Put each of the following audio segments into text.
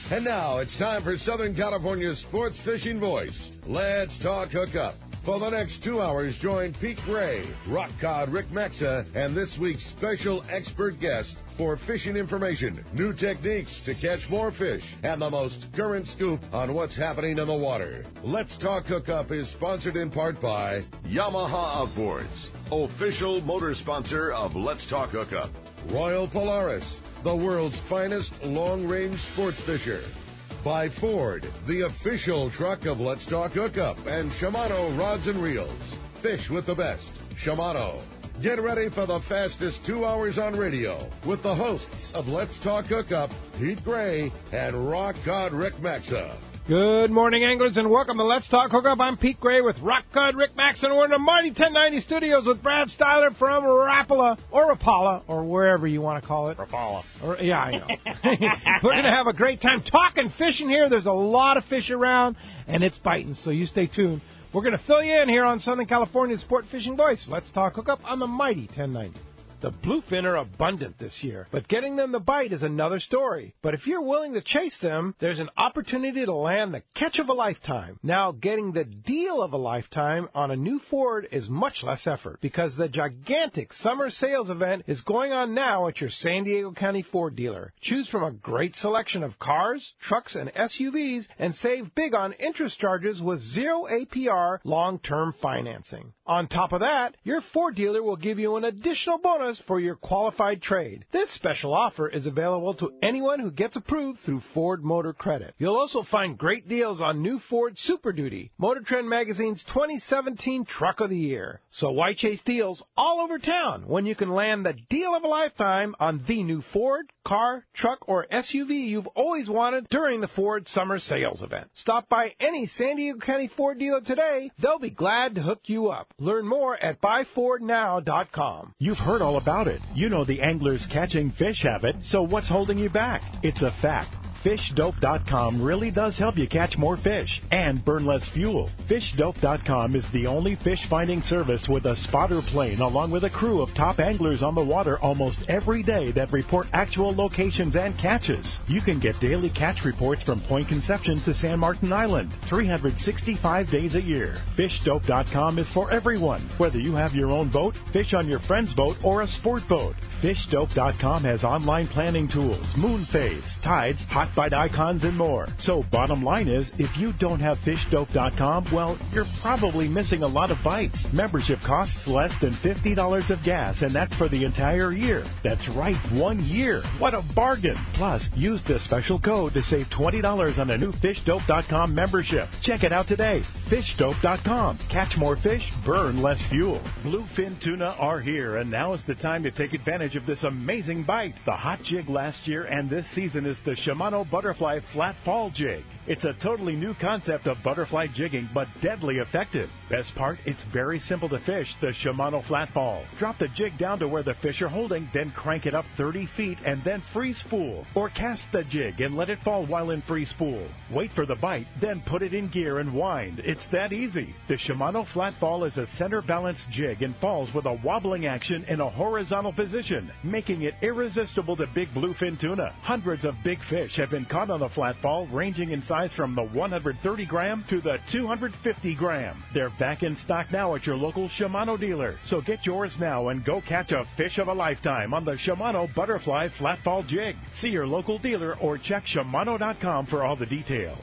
And now it's time for Southern California's sports fishing voice. Let's talk hookup. For the next 2 hours, join Pete Gray, rock cod Rick Maxa, and this week's special expert guest for fishing information, new techniques to catch more fish, and the most current scoop on what's happening in the water. Let's Talk Hookup is sponsored in part by Yamaha Outboards, official motor sponsor of Let's Talk Hookup. Royal Polaris, the world's finest long-range sports fisher. By Ford, the official truck of Let's Talk Hookup, and Shimano Rods and Reels. Fish with the best. Shimano. Get ready for the fastest 2 hours on radio with the hosts of Let's Talk Hookup, Pete Gray and Rock God Rick Maxa. Good morning, anglers, and welcome to Let's Talk Hookup. I'm Pete Gray with Rock God Rick Maxa, and we're in the mighty 1090 studios with Brad Styler from Rapala, or Rapala, or wherever you want to call it. Rapala. Yeah, I know. We're going to have a great time talking fishing here. There's a lot of fish around, and it's biting, so you stay tuned. We're going to fill you in here on Southern California's Sport Fishing Voice. Let's Talk Hookup on the mighty 1090. The bluefin are abundant this year, but getting them to bite is another story. But if you're willing to chase them, there's an opportunity to land the catch of a lifetime. Now, getting the deal of a lifetime on a new Ford is much less effort because the gigantic summer sales event is going on now at your San Diego County Ford dealer. Choose from a great selection of cars, trucks, and SUVs and save big on interest charges with 0 APR long-term financing. On top of that, your Ford dealer will give you an additional bonus for your qualified trade. This special offer is available to anyone who gets approved through Ford Motor Credit. You'll also find great deals on new Ford Super Duty, Motor Trend Magazine's 2017 Truck of the Year. So why chase deals all over town when you can land the deal of a lifetime on the new Ford, car, truck, or SUV you've always wanted during the Ford Summer Sales event? Stop by any San Diego County Ford dealer today. They'll be glad to hook you up. Learn more at buyfordnow.com. You've heard all about it. You know the angler's catching fish habit, so what's holding you back? It's a fact. FishDope.com really does help you catch more fish and burn less fuel. FishDope.com is the only fish finding service with a spotter plane along with a crew of top anglers on the water almost every day that report actual locations and catches. You can get daily catch reports from Point Conception to San Martin Island, 365 days a year. FishDope.com is for everyone, whether you have your own boat, fish on your friend's boat, or a sport boat. FishDope.com has online planning tools, moon phase, tides, hot bite icons, and more. So bottom line is, if you don't have FishDope.com, well, you're probably missing a lot of bites. Membership costs less than $50 of gas, and that's for the entire year. That's right, 1 year. What a bargain. Plus, use the special code to save $20 on a new FishDope.com membership. Check it out today. FishDope.com. Catch more fish, burn less fuel. Bluefin tuna are here, and now is the time to take advantage of this amazing bite. The hot jig last year and this season is the Shimano Butterfly Flat Fall Jig. It's a totally new concept of butterfly jigging, but deadly effective. Best part, it's very simple to fish, the Shimano Flat Fall. Drop the jig down to where the fish are holding, then crank it up 30 feet and then free spool. Or cast the jig and let it fall while in free spool. Wait for the bite, then put it in gear and wind. It's that easy. The Shimano Flat Fall is a center balanced jig and falls with a wobbling action in a horizontal position, making it irresistible to big bluefin tuna. Hundreds of big fish have been caught on the Flat Fall, ranging in size from the 130 gram to the 250 gram. They're back in stock now at your local Shimano dealer. So get yours now and go catch a fish of a lifetime on the Shimano Butterfly Flat Fall Jig. See your local dealer or check Shimano.com for all the details.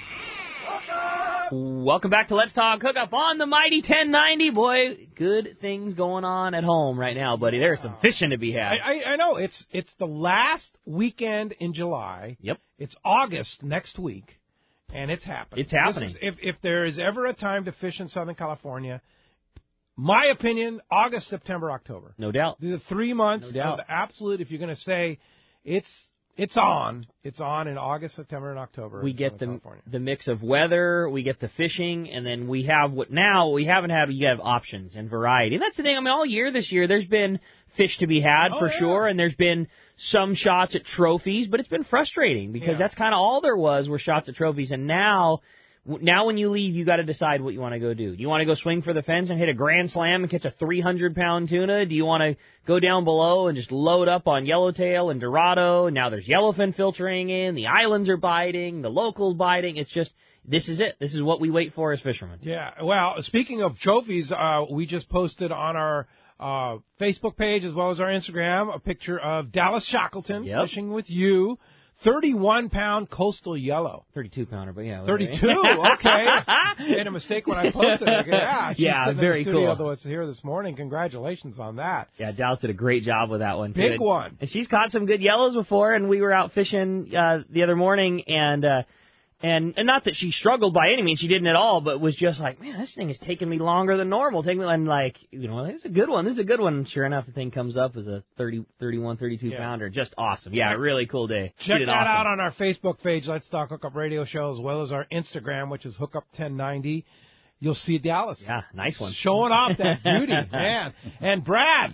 Welcome back to Let's Talk Hookup on the mighty 1090. Boy, good things going on at home right now, buddy. There's some fishing to be had. I know. It's the last weekend in July. Yep. It's August next week, and it's happening. It's happening. If there is ever a time to fish in Southern California, my opinion, August, September, October. No doubt. The 3 months No doubt. of the absolute, if you're going to say it's on in August, September, and October. We get the mix of weather, we get the fishing, and then we have what now we haven't had. You have options and variety. And that's the thing. I mean, all year this year, there's been fish to be had for sure, and there's been some shots at trophies, but it's been frustrating because that's kind of all there was were shots at trophies. And now Now when you leave, you got to decide what you want to go do. Do you want to go swing for the fence and hit a grand slam and catch a 300-pound tuna? Do you want to go down below and just load up on yellowtail and dorado? Now there's yellowfin filtering in. The islands are biting. The locals biting. It's just, this is it. This is what we wait for as fishermen. Yeah. Well, speaking of trophies, we just posted on our Facebook page as well as our Instagram a picture of Dallas Shackleton fishing with you. 31-pound coastal yellow. 32-pounder, but yeah. 32? Okay. Made a mistake when I posted it. Yeah, she's very in the studio, cool. Though it's here this morning. Congratulations on that. Yeah, Dallas did a great job with that one, too. Big one. And she's caught some good yellows before, and we were out fishing the other morning, and not that she struggled by any means, she didn't at all, but was just like, man, this thing is taking me longer than normal. And like, this is a good one. This is a good one. And sure enough, the thing comes up as a 30, 31, 32-pounder. Just awesome. Yeah, really cool day. Check that out on our Facebook page, Let's Talk Hookup Radio Show, as well as our Instagram, which is Hookup1090. You'll see Dallas. Yeah, nice one. Showing off that beauty, man. And Brad,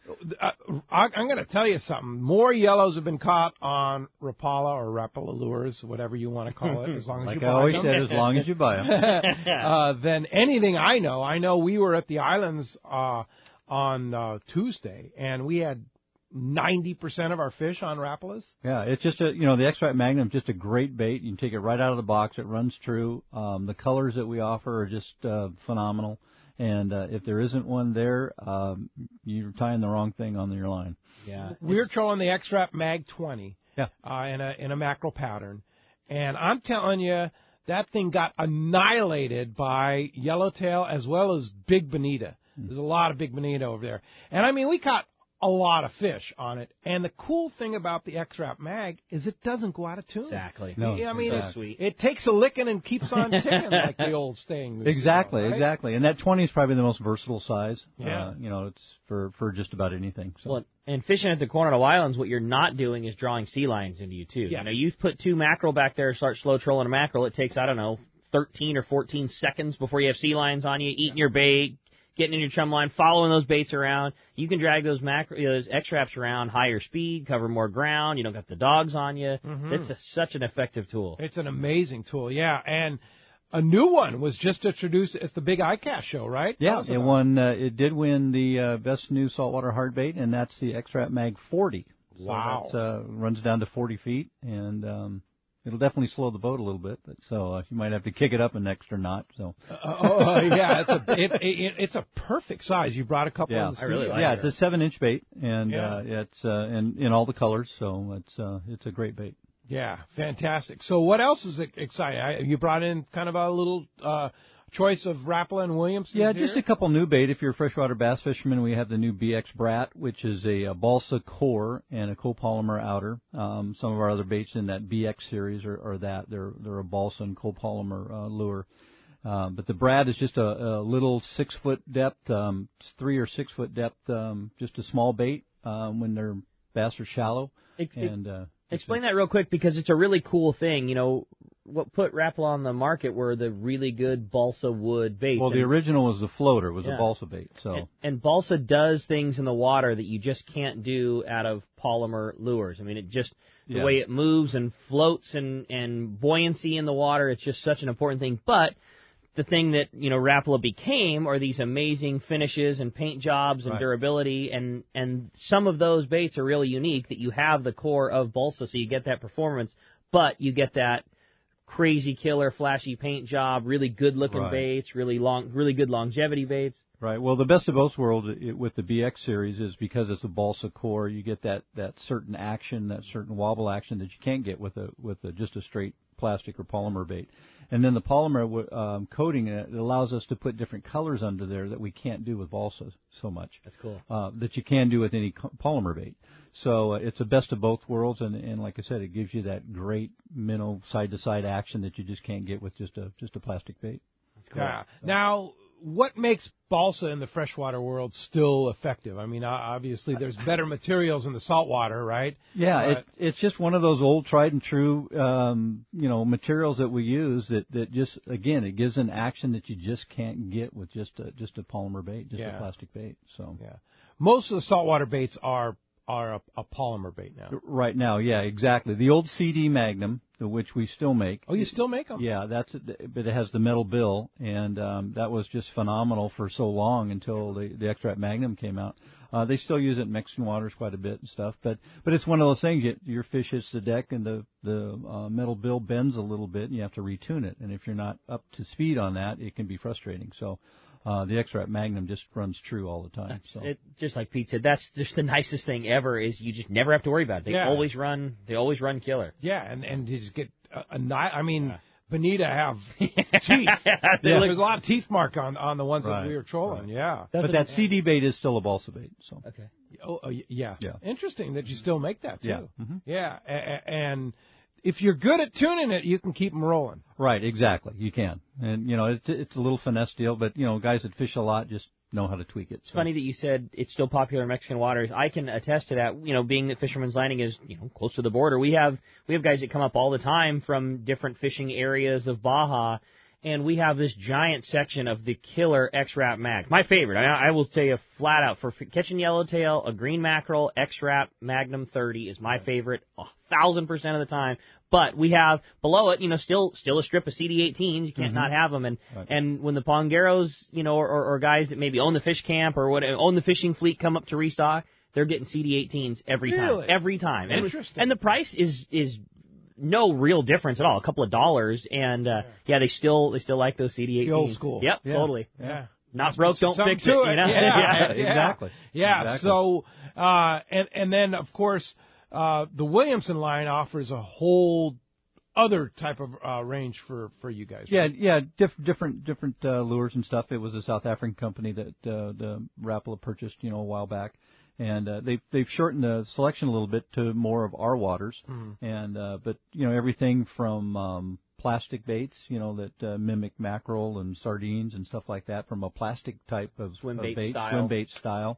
I'm going to tell you something. More yellows have been caught on Rapala or Rapala lures, whatever you want to call it, as long as you buy them. Like I always said, as long as you buy them. Than anything I know. I know we were at the islands on Tuesday, and we had 90% of our fish on Rapalas. Yeah, it's just the X-Rap Magnum is just a great bait. You can take it right out of the box. It runs true. The colors that we offer are just phenomenal. And if there isn't one there, you're tying the wrong thing on your line. Yeah, we're trolling the X-Rap Mag 20. Yeah. In a mackerel pattern, and I'm telling you, that thing got annihilated by yellowtail as well as big bonita. There's a lot of big bonita over there, and I mean we caught a lot of fish on it. And the cool thing about the X-Rap Mag is it doesn't go out of tune. Exactly. No, I mean, so sweet. It takes a licking and keeps on ticking, like the old saying. Exactly, right? exactly. And that 20 is probably the most versatile size. Yeah. It's for just about anything. So. Well, and fishing at the Coronado Islands, what you're not doing is drawing sea lions into you, too. Yes. You put 2 mackerel back there, start slow trolling a mackerel, it takes, 13 or 14 seconds before you have sea lions on you, eating your bait, getting in your chum line, following those baits around. You can drag those those X-Raps around higher speed, cover more ground. You don't got the dogs on you. Mm-hmm. It's such an effective tool. It's an amazing tool, yeah. And a new one was just introduced. It's the Big ICAST show, right? Yeah, it won. It did win the best new saltwater hard bait, and that's the X-Rap Mag 40. Wow. So that runs down to 40 feet, and it'll definitely slow the boat a little bit, but you might have to kick it up an extra knot. So. Yeah, it's a perfect size. You brought a couple in the studio. I really like it. It's a 7-inch bait, and it's in all the colors, so it's a great bait. Yeah, fantastic. So what else is exciting? You brought in kind of a little choice of Rapala and Williamson. Yeah, just a couple new bait. If you're a freshwater bass fisherman, we have the new BX Brat, which is a balsa core and a copolymer outer. Some of our other baits in that BX series are that. They're a balsa and copolymer lure. But the Brat is just a little 6-foot depth, 3 or 6 foot depth, just a small bait when their bass are shallow. Explain that real quick because it's a really cool thing. What put Rapala on the market were the really good balsa wood baits. Well, the original was the floater, was a balsa bait. So and balsa does things in the water that you just can't do out of polymer lures. I mean, it just the way it moves and floats and buoyancy in the water, it's just such an important thing. But the thing that, Rapala became are these amazing finishes and paint jobs and durability, and some of those baits are really unique that you have the core of balsa, so you get that performance, but you get that crazy killer flashy paint job, really good looking baits, really good longevity baits. Right. Well, the best of both worlds with the BX series is because it's a balsa core, you get that certain action, that certain wobble action that you can't get with just a straight plastic or polymer bait. And then the polymer coating, it allows us to put different colors under there that we can't do with balsa so much. That's cool. That you can do with any polymer bait. So it's a best of both worlds, and like I said, it gives you that great minnow side-to-side action that you just can't get with just a plastic bait. That's cool. Yeah. Now, what makes balsa in the freshwater world still effective? I mean, obviously there's better materials in the saltwater, right? Yeah, it's just one of those old tried and true, materials that we use that just, again, it gives an action that you just can't get with just a polymer bait, a plastic bait. So most of the saltwater baits are a polymer bait now. Right now, yeah, exactly. The old CD Magnum, which we still make. Oh, you still make them? Yeah, but it has the metal bill, and that was just phenomenal for so long until the X-Rap Magnum came out. They still use it in Mexican waters quite a bit and stuff, but it's one of those things. Your fish hits the deck and the metal bill bends a little bit, and you have to retune it. And if you're not up to speed on that, it can be frustrating. So the X-Rap Magnum just runs true all the time. Just like Pete said, that's just the nicest thing ever. Is you just never have to worry about it. They always run. They always run killer. Yeah, and you just get Bonita have teeth. There's a lot of teeth mark on the ones that we were trolling. Right. Yeah, but that CD bait is still a balsa bait. So okay. Yeah. Interesting that you still make that too. Yeah. Mm-hmm. Yeah, and if you're good at tuning it, you can keep them rolling. Right. Exactly. You can, and it's a little finesse deal, but guys that fish a lot just know how to tweak it. It's funny that you said it's still popular in Mexican waters. I can attest to that. Being that Fisherman's Landing is close to the border, we have guys that come up all the time from different fishing areas of Baja, and we have this giant section of the killer X-Rap Mag. My favorite. I will tell you flat out, for catching yellowtail, a green mackerel, X-Rap Magnum 30 is my favorite 1,000% of the time. But we have below it, still a strip of CD18s. You can't not have them. And when the Pongeros, or guys that maybe own the fish camp or own the fishing fleet come up to restock, they're getting CD18s every time. Every time. Interesting. And the price is no real difference at all, a couple of dollars. And they still like those CD18s. The old school. Yep, totally. Yeah. Not broke, don't fix it. Yeah, exactly. Yeah. Exactly. So and then of course. The Williamson line offers a whole other type of range for you guys. Right? Yeah, different lures and stuff. It was a South African company that the Rapala purchased, a while back, and they've shortened the selection a little bit to more of our waters, and but everything from plastic baits, that mimic mackerel and sardines and stuff like that, from a plastic type of swim bait style.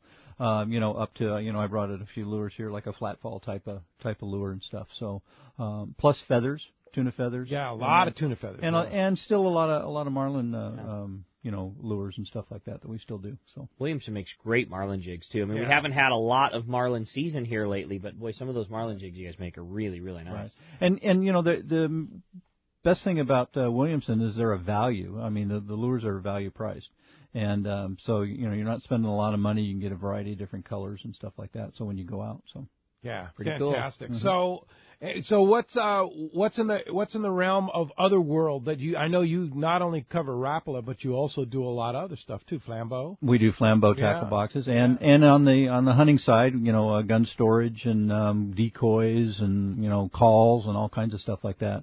Up to I brought it a few lures here, like a flat fall type of lure and stuff. So plus feathers, tuna feathers. Yeah, a lot of tuna feathers, and still a lot of marlin, lures and stuff like that we still do. So Williamson makes great marlin jigs too. I mean, we haven't had a lot of marlin season here lately, but boy, some of those marlin jigs you guys make are really, really nice. Right. And the best thing about Williamson is they're a value. I mean, the lures are value priced. And so you're not spending a lot of money. You can get a variety of different colors and stuff like that. So when you go out, pretty fantastic. Cool. So what's in the realm of other world that I know you not only cover Rapala, but you also do a lot of other stuff too. Flambeau. We do Flambeau tackle boxes, and on the hunting side, gun storage and decoys and calls and all kinds of stuff like that.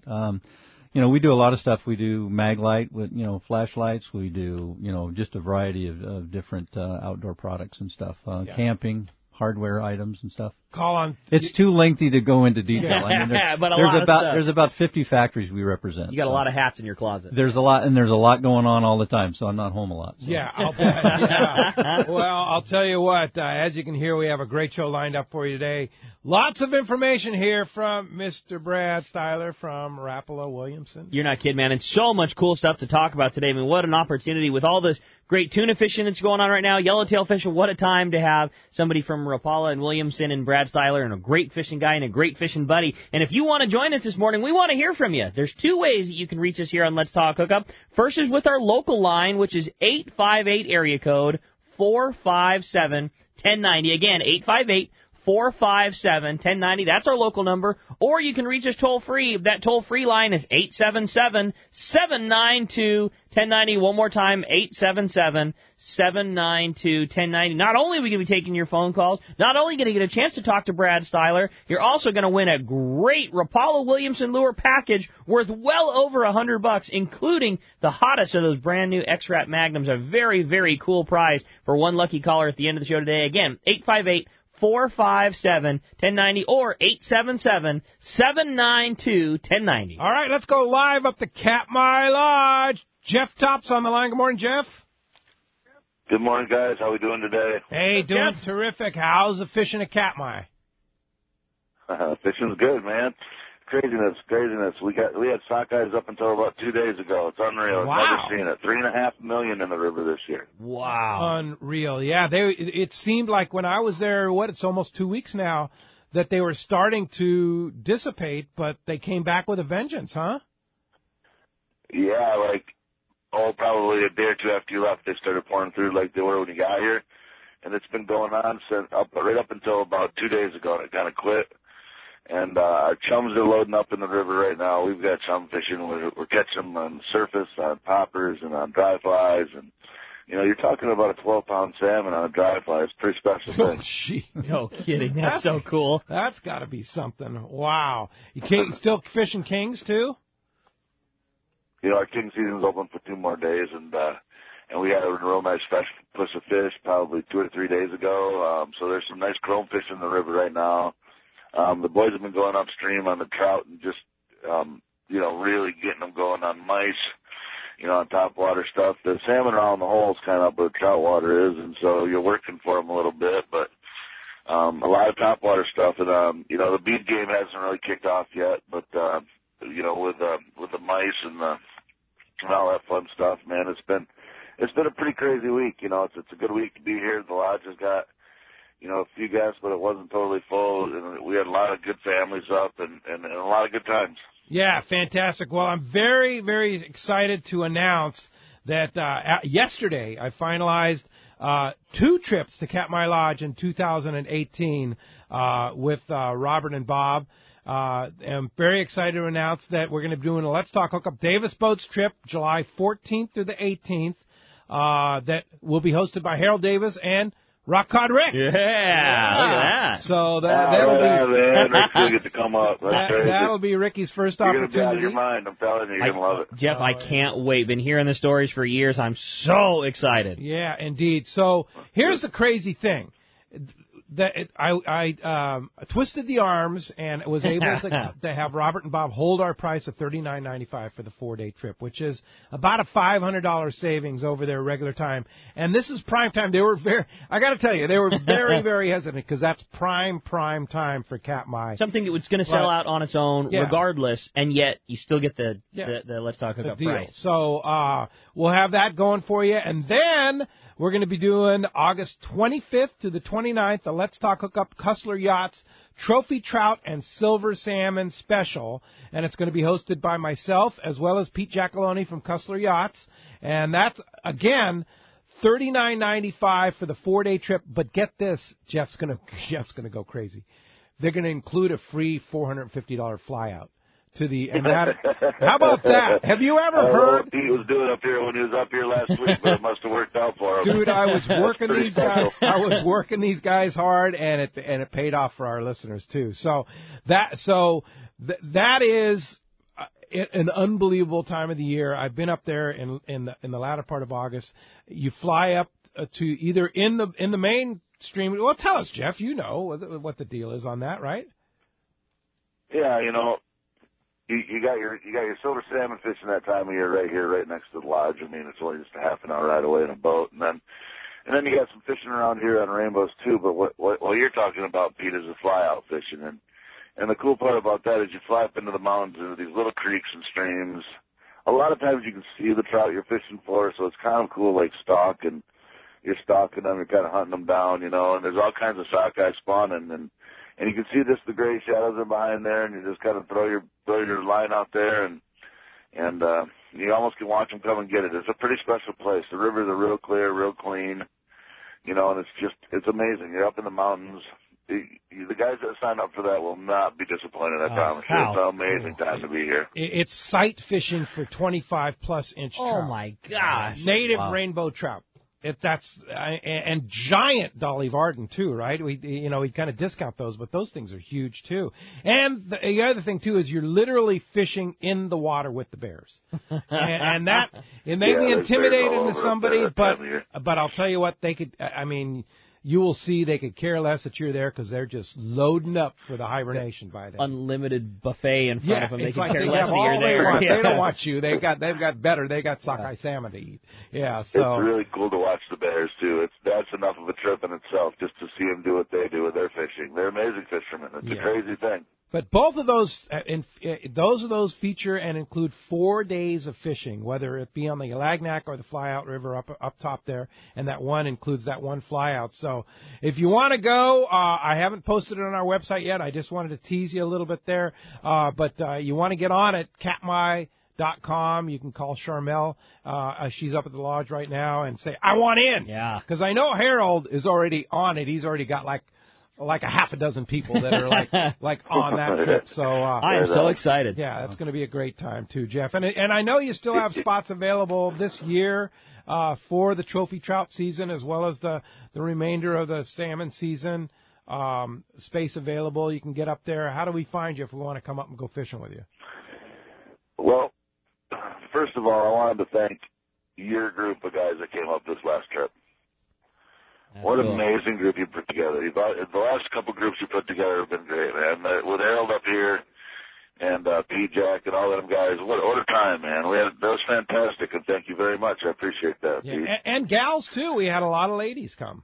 We do a lot of stuff. We do Maglite with, flashlights. We do, just a variety of different outdoor products and stuff. Camping, hardware items and stuff. It's too lengthy to go into detail. I mean, there's about 50 factories we represent. You got a lot of hats in your closet. There's a lot going on all the time, so I'm not home a lot. So. Yeah, I'll bet. Well, I'll tell you what, as you can hear, we have a great show lined up for you today. Lots of information here from Mr. Brad Styler from Rapala Williamson. You're not kidding, man. And so much cool stuff to talk about today. I mean, what an opportunity with all this great tuna fishing that's going on right now, yellowtail fishing. What a time to have somebody from Rapala and Williamson and Brad Styler, and a great fishing guy and a great fishing buddy. And if you want to join us this morning, we want to hear from you. There's two ways that you can reach us here on Let's Talk Hookup. First is with our local line, which is 858 area code 457-1090. Again, 858-457-1090. That's our local number. Or you can reach us toll-free. That toll-free line is 877-792-1090. One more time, 877-792-1090. Not only are we going to be taking your phone calls, not only going to get a chance to talk to Brad Styler, you're also going to win a great Rapala Williamson lure package worth well over $100, including the hottest of those brand new X-Rap Magnums. A very, very cool prize for one lucky caller at the end of the show today. Again, 858-457-1090 or 877-792-1090. All right, let's go live up to Katmai Lodge. Jeff Tops on the line. Good morning, Jeff. Good morning, guys. How are we doing today? Hey, doing terrific. How's the fishing at Katmai? Fishing's good, man. Craziness. We had sockeyes up until about 2 days ago. It's unreal. Wow. I've never seen it. 3.5 million in the river this year. Wow. Unreal. Yeah, it seemed like when I was there, it's almost 2 weeks now, that they were starting to dissipate, but they came back with a vengeance, huh? Yeah, like, probably a day or two after you left, they started pouring through like they were when you got here. And it's been going on right up until about 2 days ago, and it kind of quit. And our chums are loading up in the river right now. We've got chum fishing. We're catching them on the surface, on poppers, and on dry flies. And, you're talking about a 12-pound salmon on a dry fly. It's a pretty special thing. Oh, gee. No kidding. That's so cool. That's got to be something. Wow. You still fishing kings, too? Our king season's open for 2 more days, and we had a real nice fresh push of fish probably 2 or 3 days ago. So there's some nice chrome fish in the river right now. The boys have been going upstream on the trout and just, really getting them going on mice, on top water stuff. The salmon are on the holes kind of up where the trout water is, and so you're working for them a little bit, but a lot of top water stuff. And, the bead game hasn't really kicked off yet, but, with the mice and all that fun stuff, man, it's been a pretty crazy week. It's a good week to be here. The lodge has got, a few guests, but it wasn't totally full. And we had a lot of good families up and a lot of good times. Yeah, fantastic. Well, I'm very, very excited to announce that yesterday I finalized 2 trips to Katmai Lodge in 2018 with Robert and Bob. I'm very excited to announce that we're going to be doing a Let's Talk Hookup Davis Boats trip July 14th through the 18th that will be hosted by Harold Davis and Rock Cod Rick. Yeah, look at that. So that'll be man, Rick's gonna get to come up. that'll be Ricky's first You're opportunity. gonna be out of your mind. I'm telling you, you're gonna love it. Jeff, I can't wait. Been hearing the stories for years. I'm so excited. Yeah, indeed. So here's the crazy thing. I twisted the arms and was able to have Robert and Bob hold our price of $39.95 for the 4-day trip, which is about a $500 savings over their regular time. And this is prime time. They were I got to tell you, they were very, very hesitant because that's prime time for Katmai. Something that was going to sell out on its own regardless, and yet you still get the Let's Talk Hookup price. So we'll have that going for you. And then we're going to be doing August 25th to the 29th, the Let's Talk Hookup Cussler Yachts Trophy Trout and Silver Salmon Special. And it's going to be hosted by myself as well as Pete Giacalone from Cussler Yachts. And that's, again, $39.95 for the 4-day trip. But get this, Jeff's going to go crazy. They're going to include a free $450 flyout. How about that? Have you ever heard? He was doing up here when he was up here last week, but it must have worked out for him. Dude, I was working these guys. I was working these guys hard, and it paid off for our listeners too. So that is an unbelievable time of the year. I've been up there in the latter part of August. You fly up to either in the mainstream. Well, tell us, Jeff. You know what the deal is on that, right? Yeah, You got your silver salmon fishing that time of year right here, right next to the lodge. I mean, it's only just a half an hour ride away in a boat, and then you got some fishing around here on rainbows too. But what you're talking about, Pete, is the fly out fishing, and the cool part about that is you fly up into the mountains into these little creeks and streams. A lot of times you can see the trout you're fishing for, so it's kind of cool, like you're stalking them, you're kind of hunting them down, and there's all kinds of sockeye spawning and you can see just the gray shadows are behind there, and you just kind of throw your line out there, and you almost can watch them come and get it. It's a pretty special place. The rivers are real clear, real clean, and it's amazing. You're up in the mountains. The guys that sign up for that will not be disappointed, I promise you. It's an amazing time to be here. It's sight fishing for 25-plus inch trout. Oh, my gosh. Native rainbow trout. And giant Dolly Varden too, right? We kind of discount those, but those things are huge too. And the other thing too is you're literally fishing in the water with the bears, and that it may be intimidating to somebody, but I'll tell you what, they could. I mean, you will see they could care less that you're there because they're just loading up for the hibernation by then. Unlimited buffet in front of them. They can care they less that you're there. They don't want you. They've got better. They got sockeye salmon to eat. Yeah, so it's really cool to watch the bears too. That's enough of a trip in itself just to see them do what they do with their fishing. They're amazing fishermen. It's a crazy thing. But both of those, those feature and include 4 days of fishing, whether it be on the Alagnac or the Flyout River up top there, and that one includes that one flyout. So if you want to go, I haven't posted it on our website yet. I just wanted to tease you a little bit there. But you want to get on it, katmai.com. You can call Charmel. She's up at the lodge right now and say, I want in. Yeah. Because I know Harold is already on it. He's already got like a half a dozen people that are like on that trip. So I am so excited. Yeah, that's going to be a great time too, Jeff. And I know you still have spots available this year for the trophy trout season as well as the remainder of the salmon season. Space available. You can get up there. How do we find you if we want to come up and go fishing with you? Well, first of all, I wanted to thank your group of guys that came up this last trip. That's what cool. an amazing group you put together. The last couple groups you put together have been great, man. With Harold up here and Pete Jack and all them guys, what a time, man. That was fantastic, and thank you very much. I appreciate that, Yeah, Pete. and gals, too. We had a lot of ladies come.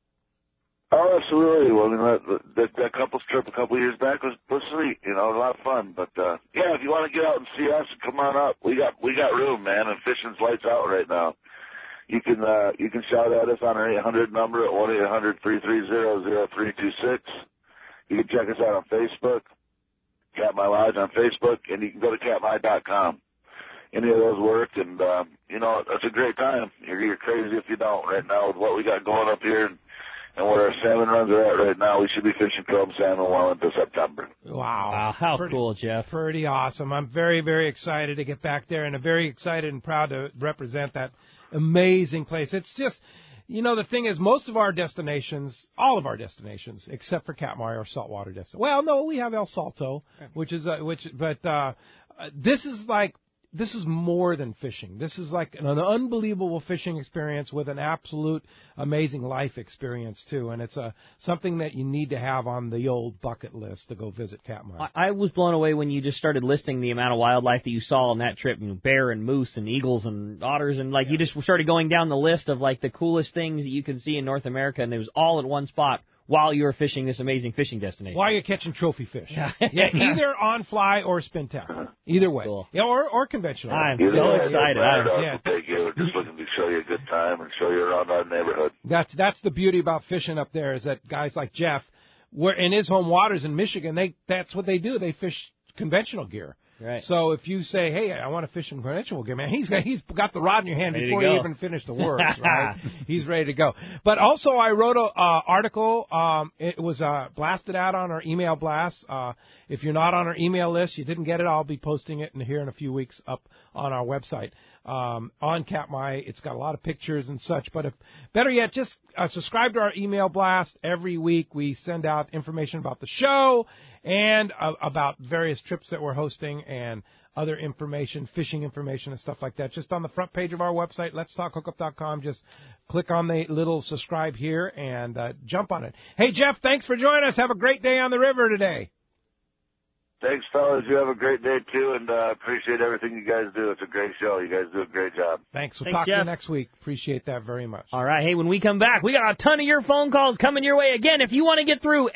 Oh, absolutely. Well, I mean, that couple's trip a couple of years back was sweet. You know, a lot of fun. But yeah, if you want to get out and see us, come on up. We got room, man, and fishing's lights out right now. You can shout at us on our 800 number at 1-800-330-0326. You can check us out on Facebook, Katmai Lodge on Facebook, and you can go to katmai.com. Any of those work, and you know, it's a great time. You're crazy if you don't. Right now, with what we got going up here and where our salmon runs are at right now, we should be fishing chrome salmon well into September. Wow. How cool, Jeff. Pretty awesome. I'm very, very excited to get back there, and I'm very excited and proud to represent that amazing place. It's just, you know, the thing is, most of our destinations, all of our destinations, except for Katmai, are saltwater destinations. Well, no, we have El Salto, but this is more than fishing. This is like an unbelievable fishing experience with an absolute amazing life experience, too. And it's something that you need to have on the old bucket list to go visit Katmai. I was blown away when you just started listing the amount of wildlife that you saw on that trip. You know, bear and moose and eagles and otters. And, you just started going down the list of, the coolest things that you can see in North America. And it was all at one spot while you were fishing this amazing fishing destination. While you're catching trophy fish. Yeah, either on fly or spin tackle. Either way. Cool. Yeah, or conventional. I'm so excited. We're just looking to show you a good time and show you around our neighborhood. That's the beauty about fishing up there, is that guys like Jeff, where in his home waters in Michigan, that's what they do. They fish conventional gear. Right. So if you say, hey, I want to fish in conventional gear, man, he's got the rod in your hand ready before to go. you even finish the words, right? He's ready to go. But also I wrote an article. It was blasted out on our email blast. If you're not on our email list, you didn't get it, I'll be posting it here in a few weeks up on our website. On Katmai, it's got a lot of pictures and such. But if better yet, just subscribe to our email blast. Every week we send out information about the show and about various trips that we're hosting and other information, fishing information and stuff like that. Just on the front page of our website, letstalkhookup.com. Just click on the little subscribe here and jump on it. Hey, Jeff, thanks for joining us. Have a great day on the river today. Thanks, fellas. You have a great day, too, and appreciate everything you guys do. It's a great show. You guys do a great job. Thanks. We'll Thanks, talk to you Jeff. next week. Appreciate that very much. All right. Hey, when we come back, we got a ton of your phone calls coming your way. Again, if you want to get through,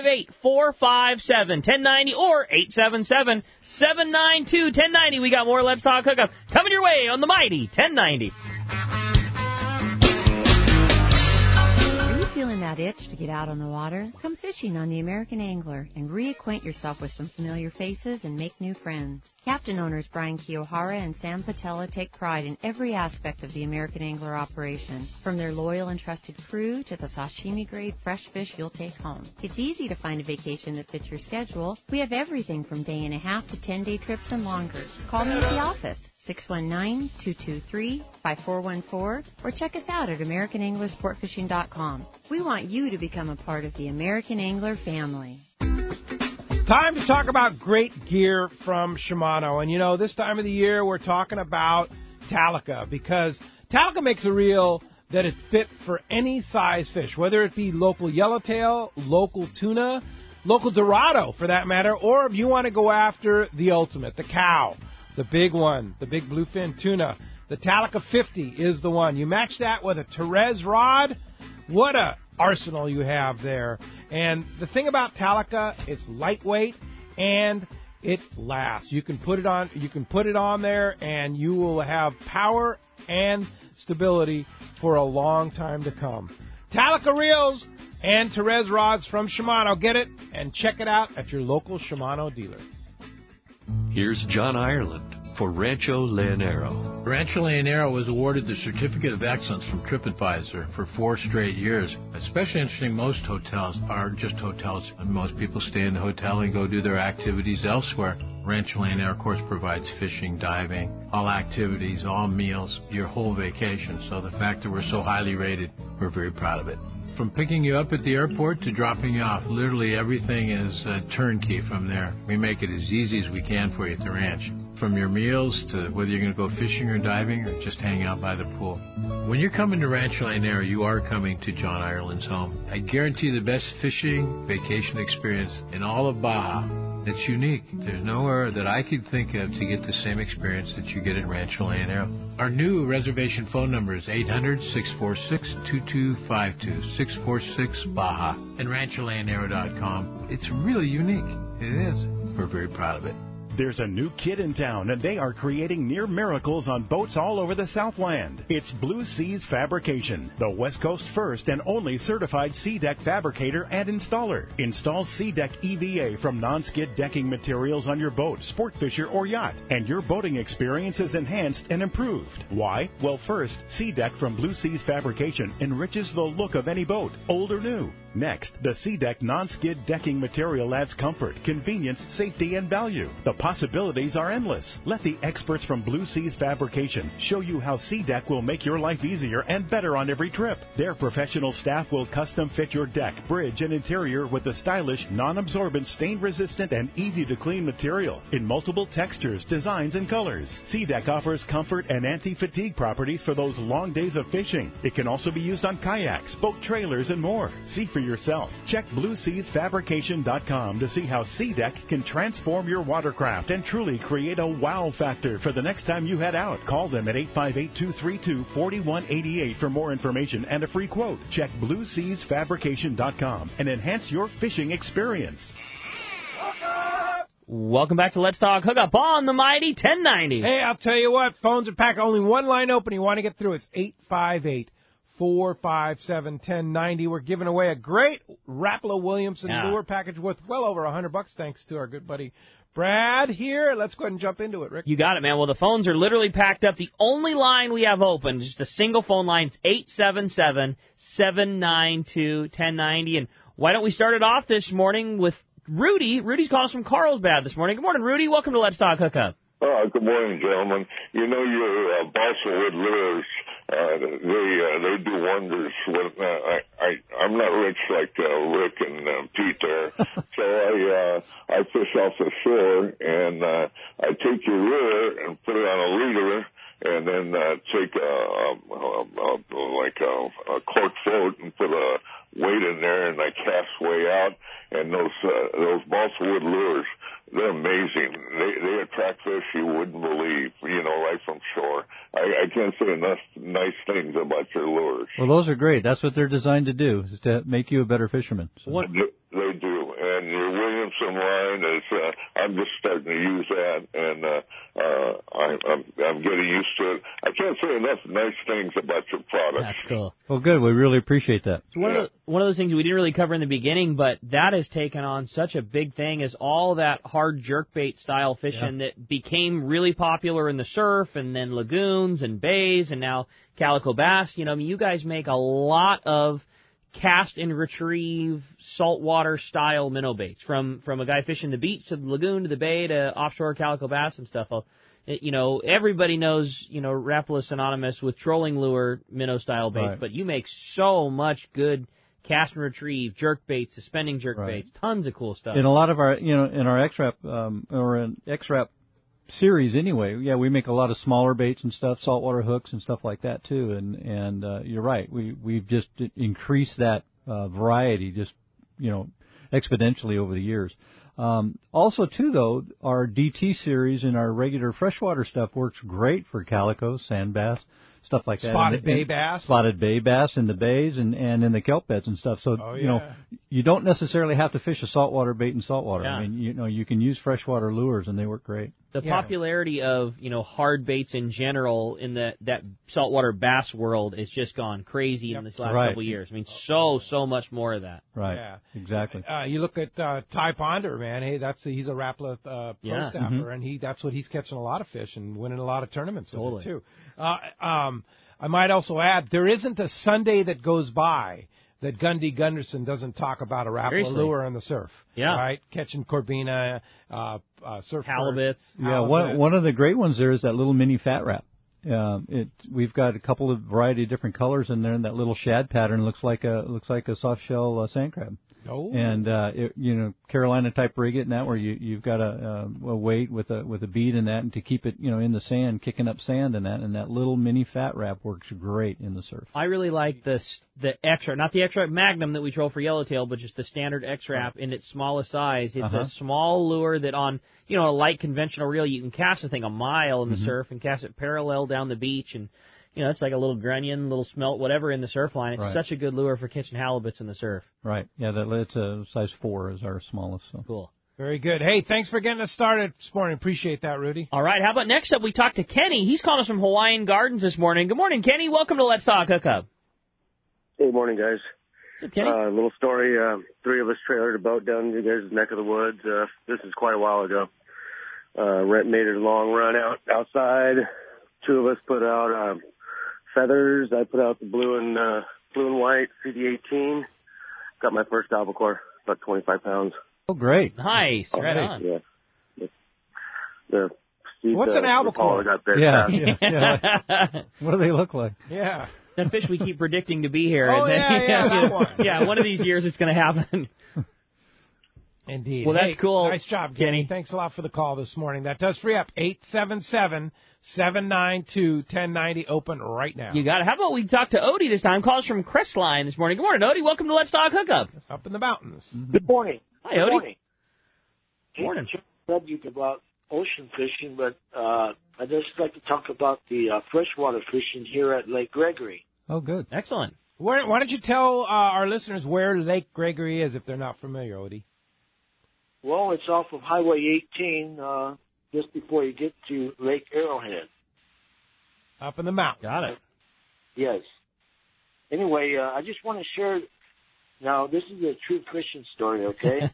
858-457-1090 or 877-792-1090. We got more Let's Talk Hookup coming your way on the mighty 1090. Feeling that itch to get out on the water? Come fishing on the American Angler and reacquaint yourself with some familiar faces and make new friends. Captain owners Brian Kiyohara and Sam Patella take pride in every aspect of the American Angler operation, from their loyal and trusted crew to the sashimi-grade fresh fish you'll take home. It's easy to find a vacation that fits your schedule. We have everything from day and a half to 10-day trips and longer. Call me at the office, 619-223-5414, or check us out at AmericanAnglerSportFishing.com. We want you to become a part of the American Angler family. Time to talk about great gear from Shimano. And, you know, this time of the year we're talking about Talica, because Talica makes a reel that it fit for any size fish, whether it be local yellowtail, local tuna, local dorado for that matter, or if you want to go after the ultimate, the cow, the big one, the big bluefin tuna. The Talica 50 is the one. You match that with a Therese rod, what a arsenal you have there. And the thing about Talica, it's lightweight and it lasts. You can put it on there, and you will have power and stability for a long time to come. Talica Reels and Therese rods from Shimano. Get it and check it out at your local Shimano dealer. Here's John Ireland for Rancho Leonero. Rancho Leonero was awarded the Certificate of Excellence from TripAdvisor for 4 straight years. Especially interesting, most hotels are just hotels, and most people stay in the hotel and go do their activities elsewhere. Rancho Leonero, of course, provides fishing, diving, all activities, all meals, your whole vacation. So the fact that we're so highly rated, we're very proud of it. From picking you up at the airport to dropping you off, literally everything is turnkey from there. We make it as easy as we can for you at the ranch. From your meals to whether you're going to go fishing or diving or just hang out by the pool. When you're coming to Rancho Leonero, you are coming to John Ireland's home. I guarantee the best fishing vacation experience in all of Baja. It's unique. There's nowhere that I could think of to get the same experience that you get at Rancho Leonero. Our new reservation phone number is 800-646-2252, 646-BAJA, and rancholeonero.com. It's really unique. It is. We're very proud of it. There's a new kid in town, and they are creating near miracles on boats all over the Southland. It's Blue Seas Fabrication, the West Coast's first and only certified sea deck fabricator and installer. Install sea deck EVA from non-skid decking materials on your boat, sport fisher, or yacht, and your boating experience is enhanced and improved. Why? Well, first, sea deck from Blue Seas Fabrication enriches the look of any boat, old or new. Next, the SeaDeck non-skid decking material adds comfort, convenience, safety, and value. The possibilities are endless. Let the experts from Blue Seas Fabrication show you how SeaDeck will make your life easier and better on every trip. Their professional staff will custom fit your deck, bridge, and interior with the stylish, non-absorbent, stain-resistant, and easy-to-clean material in multiple textures, designs, and colors. SeaDeck offers comfort and anti-fatigue properties for those long days of fishing. It can also be used on kayaks, boat trailers, and more. See for yourself. Check BlueSeasFabrication.com to see how SeaDeck can transform your watercraft and truly create a wow factor for the next time you head out. Call them at 858-232-4188 for more information and a free quote. Check BlueSeasFabrication.com and enhance your fishing experience. Welcome back to Let's Talk Hookup on the Mighty 1090. Hey, I'll tell you what, phones are packed. Only one line open. You want to get through. It's 858-457-1090. We're giving away a great Rapala Williamson lure package worth well over $100 thanks to our good buddy Brad here. Let's go ahead and jump into it, Rick. You got it, man. Well, the phones are literally packed up. The only line we have open, just a single phone line, is 877-792-1090. And why don't we start it off this morning with Rudy? Rudy's calling from Carlsbad this morning. Good morning, Rudy. Welcome to Let's Talk Hookup. Good morning, gentlemen. You know, your balsa wood lures, they do wonders. I'm not rich like Rick and Pete there, so I fish off the shore, and I take your lure and put it on a leader, and then take a cork float and put a weight in there, and I cast way out, and those balsa wood lures, they're amazing. They attract fish you wouldn't believe, right from shore. I can't say enough nice things about your lures. Well, those are great. That's what they're designed to do, is to make you a better fisherman. So. They do. And your Williamson line is, I'm just starting to use that, and I'm getting used to it. I can't say enough nice things about your product. That's cool. Well, good. We really appreciate that. So one of those things we didn't really cover in the beginning, but that has taken on such a big thing, is all that hard jerkbait style fishing that became really popular in the surf, and then lagoons and bays, and now calico bass. You guys make a lot of cast and retrieve saltwater style minnow baits, from a guy fishing the beach to the lagoon to the bay to offshore calico bass and stuff. Everybody knows, Rapala synonymous with trolling lure minnow style baits, but you make so much good cast and retrieve jerk baits, suspending jerk baits, tons of cool stuff. In a lot of our, in our X-Rap or in X-Rap series anyway, we make a lot of smaller baits and stuff, saltwater hooks and stuff like that too. And you're right, we've just increased that variety just exponentially over the years. Also too, though, our DT series and our regular freshwater stuff works great for calico, sand bass, stuff like that. Spotted bay bass. Spotted bay bass in the bays and in the kelp beds and stuff. So, you know, you don't necessarily have to fish a saltwater bait in saltwater. Yeah. I mean, you know, you can use freshwater lures and they work great. The popularity of, you know, hard baits in general in that saltwater bass world has just gone crazy in this last couple of years. I mean, so much more of that. Right. Yeah. Exactly. You look at Ty Ponder, man. Hey, he's a Rapala pro staffer, and that's what he's catching a lot of fish and winning a lot of tournaments with it too. I might also add, there isn't a Sunday that goes by that Gundy Gunderson doesn't talk about a Rapala lure on the surf. Yeah. Right? Catching Corbina, surf halibuts. Yeah, one of the great ones there is that little mini fat wrap. We've got a couple of variety of different colors in there, and that little shad pattern looks like a soft shell sand crab. Oh. And you know, Carolina type rigget and that, where you've got a weight with a bead in that, and to keep it, you know, in the sand, kicking up sand in that, and that little mini fat wrap works great in the surf. I really like the X-Wrap, not the X-Wrap Magnum that we troll for yellowtail, but just the standard X-Wrap in its smallest size. It's a small lure that on, you know, a light conventional reel, you can cast the thing a mile in the surf and cast it parallel down the beach, and you know, it's like a little grunion, little smelt, whatever in the surf line. It's such a good lure for catching halibuts in the surf. Right. Yeah, it's a size 4 is our smallest. So. Cool. Very good. Hey, thanks for getting us started this morning. Appreciate that, Rudy. All right. How about next up, we talked to Kenny. He's calling us from Hawaiian Gardens this morning. Good morning, Kenny. Welcome to Let's Talk Hookup. Hey, morning, guys. What's up, Kenny? Little story. 3 of us trailered a boat down in you guys' neck of the woods. This is quite a while ago. Made a long run outside. 2 of us put out feathers. I put out the blue and white CD18. Got my first albacore, about 25 pounds. Oh, great! Nice, right on. Yeah. What's an albacore? Got there Yeah. What do they look like? Yeah. That fish we keep predicting to be here. Oh, that one. Yeah, one of these years it's going to happen. Indeed. Well, that's cool. Nice job, Kenny. Thanks a lot for the call this morning. That does free up 877-792-1090, open right now. You got it. How about we talk to Odie this time? Calls from Crestline this morning. Good morning, Odie. Welcome to Let's Talk Hookup. Up in the mountains. Good morning. Hi, Odie. Morning. Morning. Subject about ocean fishing, but I'd just like to talk about the freshwater fishing here at Lake Gregory. Oh, good. Excellent. Why don't you tell our listeners where Lake Gregory is if they're not familiar, Odie? Well, it's off of Highway 18, just before you get to Lake Arrowhead. Up in the mountains. Got it. Yes. Anyway, I just want to share. Now, this is a true fishing story, okay?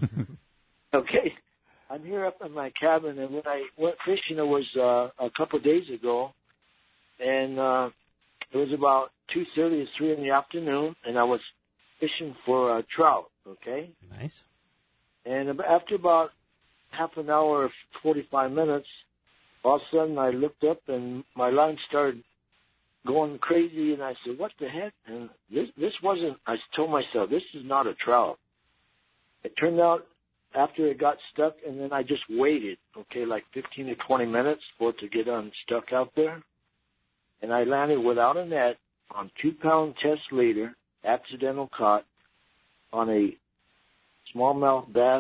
Okay. I'm here up in my cabin, and when I went fishing, it was a couple of days ago, and it was about 2:30 or 3 in the afternoon, and I was fishing for trout, okay? Nice. And after about half an hour, 45 minutes, all of a sudden I looked up and my line started going crazy, and I said, what the heck? And this wasn't, I told myself, this is not a trout. It turned out after it got stuck, and then I just waited, okay, like 15 to 20 minutes for it to get unstuck out there. And I landed without a net on 2-pound test leader, accidental caught, on a smallmouth bass,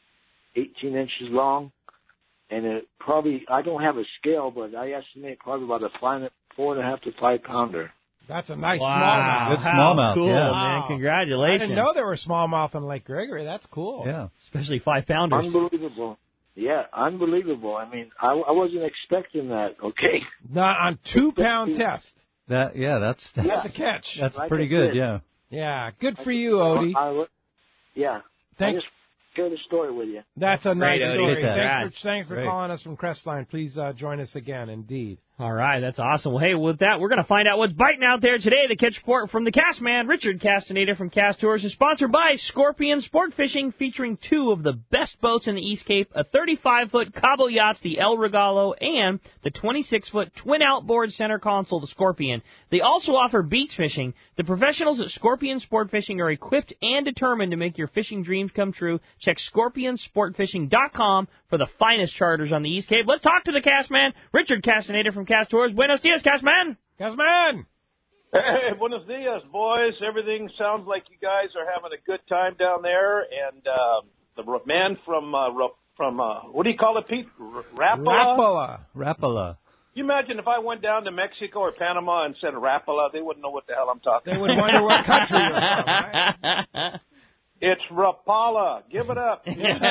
18 inches long, and it probably, I don't have a scale, but I estimate probably about a 4.5 to 5 pounder. That's a nice smallmouth. Good smallmouth. Cool, yeah. man. Congratulations. I didn't know there were smallmouth on Lake Gregory. That's cool. Yeah. Especially 5-pounders. Unbelievable. Yeah, unbelievable. I mean, I wasn't expecting that, okay? Not on 2-pound test. That's a catch. That's Like pretty I good. said. Yeah. Yeah, good for you, Odie. Yeah. I just share the story with you. That's a nice Odie. story. Congrats. Thanks for Great. calling us from Crestline. Please join us again, indeed. All right, that's awesome. Well, hey, with that, we're going to find out what's biting out there today. The catch report from the cast man, Richard Castaneda from Cast Tours, is sponsored by Scorpion Sport Fishing, featuring 2 of the best boats in the East Cape, a 35-foot Cabo Yachts, the El Regalo, and the 26-foot twin outboard center console, the Scorpion. They also offer beach fishing. The professionals at Scorpion Sport Fishing are equipped and determined to make your fishing dreams come true. Check ScorpionSportFishing.com for the finest charters on the East Cape. Let's talk to the cast man, Richard Castaneda from Cast Tours. Buenos dias, cast man. Cast man. Hey, buenos dias, boys. Everything sounds like you guys are having a good time down there. And the man from what do you call it, Pete? Rapala? Rapala. You imagine if I went down to Mexico or Panama and said Rapala, they wouldn't know what the hell I'm talking about. They would wonder what country you're from, right? It's Rapala. Give it up. Give it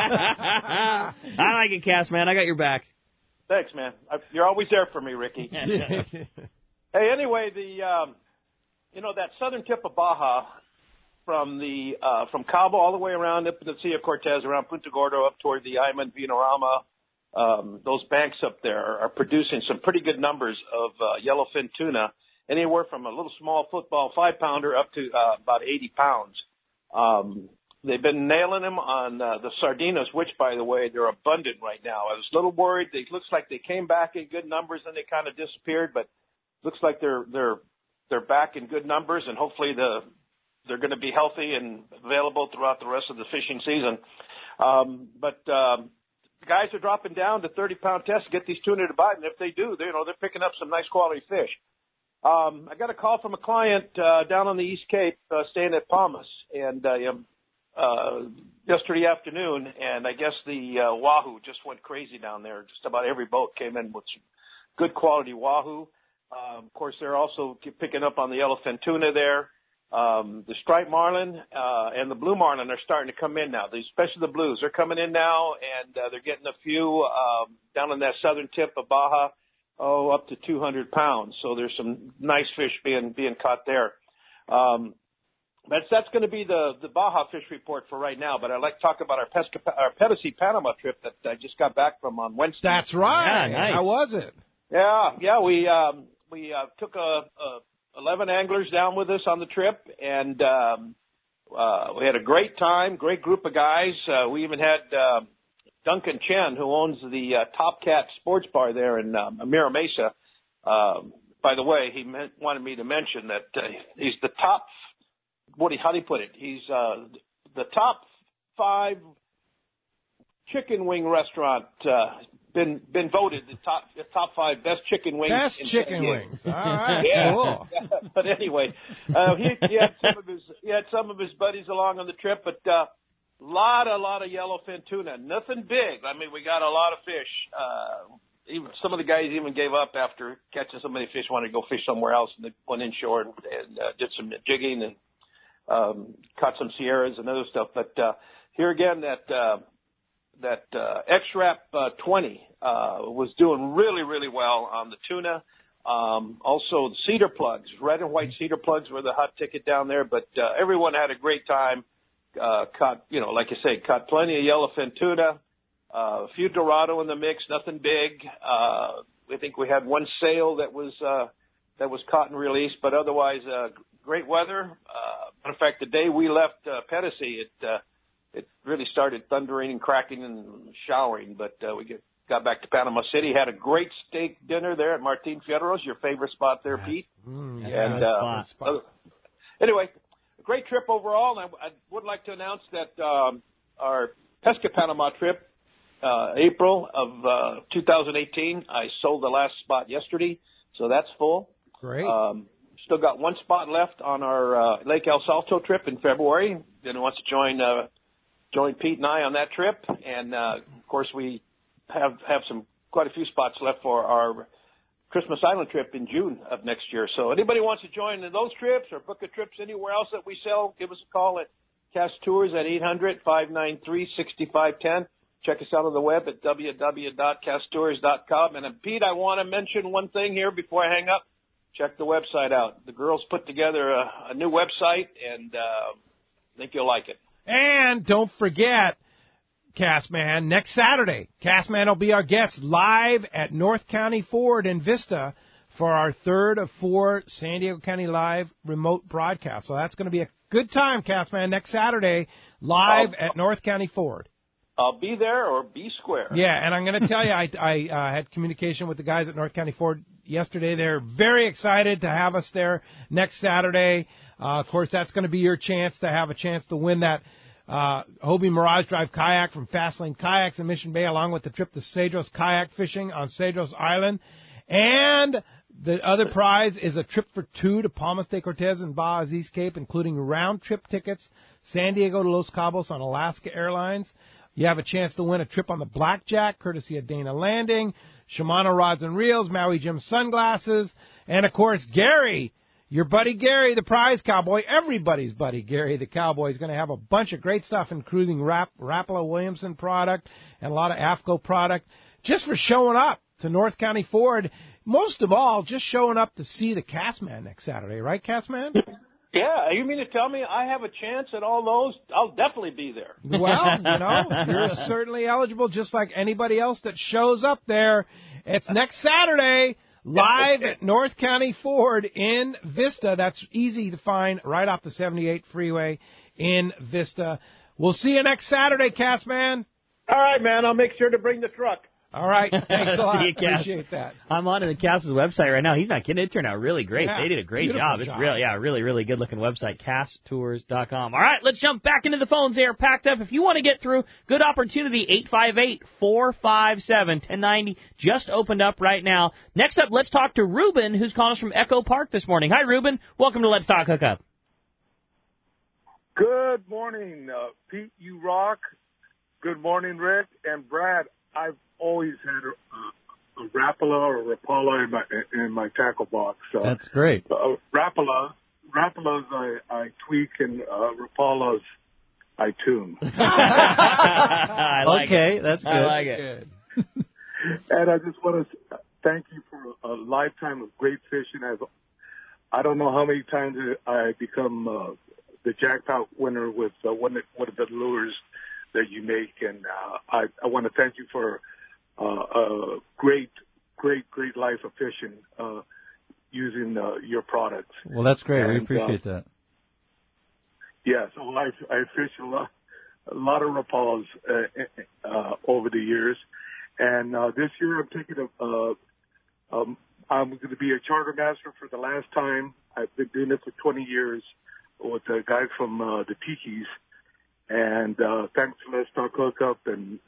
up. I like it, Cass, man. I got your back. Thanks, man. You're always there for me, Ricky. Hey, anyway, that southern tip of Baja, from Cabo all the way around up to the Sea of Cortez, around Punta Gordo up toward the Iman Vinorama, those banks up there are producing some pretty good numbers of yellowfin tuna, anywhere from a little small football 5-pounder up to about 80 pounds. They've been nailing them on the sardinas, which, by the way, they're abundant right now. I was a little worried. It looks like they came back in good numbers and they kind of disappeared, but looks like they're back in good numbers, and hopefully they're going to be healthy and available throughout the rest of the fishing season. But guys are dropping down to 30-pound tests to get these tuna to bite, and if they do, they're picking up some nice quality fish. I got a call from a client down on the East Cape staying at Palmas, and yesterday afternoon, and I guess the wahoo just went crazy down there. Just about every boat came in with some good quality wahoo. Of course, they're also picking up on the yellowfin tuna there. The striped marlin and the blue marlin are starting to come in now, especially the blues. They're coming in now, and they're getting a few down on that southern tip of Baja, up to 200 pounds. So there's some nice fish being caught there. That's going to be the Baja fish report for right now, but I'd like to talk about our Pedicee Panama trip that I just got back from on Wednesday. That's right. Yeah, nice. How was it? Yeah, we took 11 anglers down with us on the trip, and we had a great time, great group of guys. We even had Duncan Chen, who owns the Top Cat Sports Bar there in Mira Mesa. By the way, he wanted me to mention that he's the top. How do you put it? He's the top 5 chicken wing restaurant. Been voted the top 5 best chicken wings. Best chicken wings. All right. Yeah. Cool. But anyway, he had some of his buddies along on the trip, but lot of yellowfin tuna. Nothing big. I mean, we got a lot of fish. Even some of the guys even gave up after catching so many fish, wanted to go fish somewhere else, and they went inshore and did some jigging and caught some sierras and other stuff. But here again, that X-Rap 20 was doing really, really well on the tuna. Also, the cedar plugs, red and white cedar plugs were the hot ticket down there. But everyone had a great time. Caught, like I say, caught plenty of yellowfin tuna. A few Dorado in the mix, nothing big. I think we had one sail that was caught and released, but otherwise great weather. Matter of fact, the day we left Pedicee, it really started thundering and cracking and showering, but we got back to Panama City, had a great steak dinner there at Martin Fierro's, your favorite spot there, Pete. Yeah, spot. Anyway, a great trip overall, and I would like to announce that our Pesca Panama trip, April of 2018, I sold the last spot yesterday, so that's full. Great. Still got one spot left on our Lake El Salto trip in February. Then wants to join Pete and I on that trip, and of course we have quite a few spots left for our Christmas Island trip in June of next year. So anybody wants to join in those trips or book a trip anywhere else that we sell, give us a call at Cast Tours at 800-593-6510. Check us out on the web at www.casttours.com. And Pete, I want to mention one thing here before I hang up. Check the website out. The girls put together a new website, and I think you'll like it. And don't forget, Castman, next Saturday, Castman will be our guest live at North County Ford in Vista for our 3rd of 4 San Diego County Live remote broadcast. So that's going to be a good time, Castman, next Saturday, live at North County Ford. I'll be there or be square. Yeah, and I'm going to tell you, I had communication with the guys at North County Ford yesterday. They're very excited to have us there next Saturday. Of course, that's going to be your chance to have a chance to win that Hobie Mirage Drive kayak from Fastlane Kayaks in Mission Bay, along with the trip to Cedros kayak fishing on Cedros Island. And the other prize is a trip for 2 to Palmas de Cortez and Baja's East Cape, including round-trip tickets, San Diego to Los Cabos on Alaska Airlines. You have a chance to win a trip on the Blackjack, courtesy of Dana Landing, Shimano rods and reels, Maui Jim sunglasses, and, of course, Gary, your buddy Gary, the prize cowboy, everybody's buddy Gary, the cowboy, is going to have a bunch of great stuff, including Rapala Williamson product and a lot of AFCO product, just for showing up to North County Ford. Most of all, just showing up to see the Castman next Saturday, right, Castman? Yeah, you mean to tell me I have a chance at all those? I'll definitely be there. Well, you're certainly eligible, just like anybody else that shows up there. It's next Saturday, live at North County Ford in Vista. That's easy to find right off the 78 freeway in Vista. We'll see you next Saturday, Castman. All right, man. I'll make sure to bring the truck. All right. Thanks a lot. See you, Cass. Appreciate that. I'm on the Cass's website right now. He's not kidding. It turned out really great. Yeah, they did a great job. It's job. really, really good looking website, CassTours.com. All right, let's jump back into the phones. They are packed up. If you want to get through, good opportunity. 858-457-1090 just opened up right now. Next up, let's talk to Ruben, who's calling us from Echo Park this morning. Hi, Ruben. Welcome to Let's Talk Hookup. Good morning, Pete. You rock. Good morning, Rick and Brad. I've always had a Rapala or Rapala in my tackle box. That's great. Rapalas I tweak, and Rapalas I tune. I like it. That's good. I like it. And I just want to thank you for a lifetime of great fishing. I don't know how many times I become the jackpot winner with one of the lures that you make, and I want to thank you for a great life of fishing using your products. Well, that's great. And, we appreciate that. Yeah, so I fish a lot of Rapalas over the years, and this year I'm taking I'm going to be a charter master for the last time. I've been doing it for 20 years with a guy from the Tikis. And thanks to Let's Talk Hookup and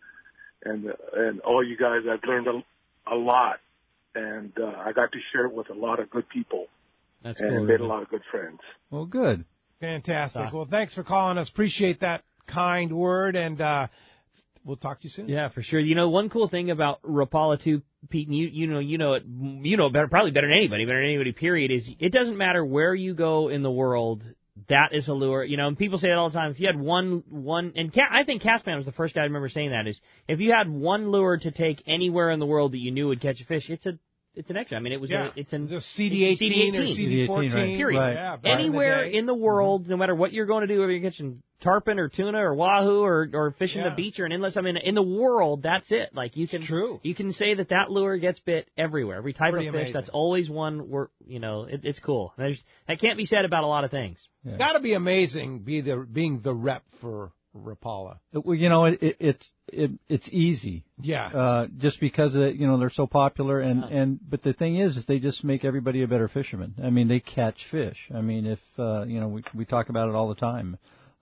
all you guys, I've learned a lot, and I got to share it with a lot of good people. That's and cool, made Ruben. a lot of good friends. Well, good. Fantastic. Awesome. Well, thanks for calling us. Appreciate that kind word, and we'll talk to you soon. Yeah, for sure. One cool thing about Rapala too, Pete, and you know it better, probably better than anybody, period, is it doesn't matter where you go in the world. That is a lure, and people say it all the time. If you had one, and I think Castman was the first guy I remember saying that, is if you had one lure to take anywhere in the world that you knew would catch a fish, it's an extra. I mean, it's a CD18 or CD14, right. period. Right. Yeah, Anywhere in the world, no matter what you're going to do, whether you're catching tarpon or tuna or wahoo or fishing the beach or an inlet, I mean, in the world, that's it. Like you can say that lure gets bit everywhere. Every type of fish, amazing. that's always one where it's cool. That can't be said about a lot of things. It's got to be amazing being the rep for Rapala. Well, it's easy. Yeah. Just because they're so popular, but the thing is they just make everybody a better fisherman. I mean, they catch fish. I mean, if we talk about it all the time.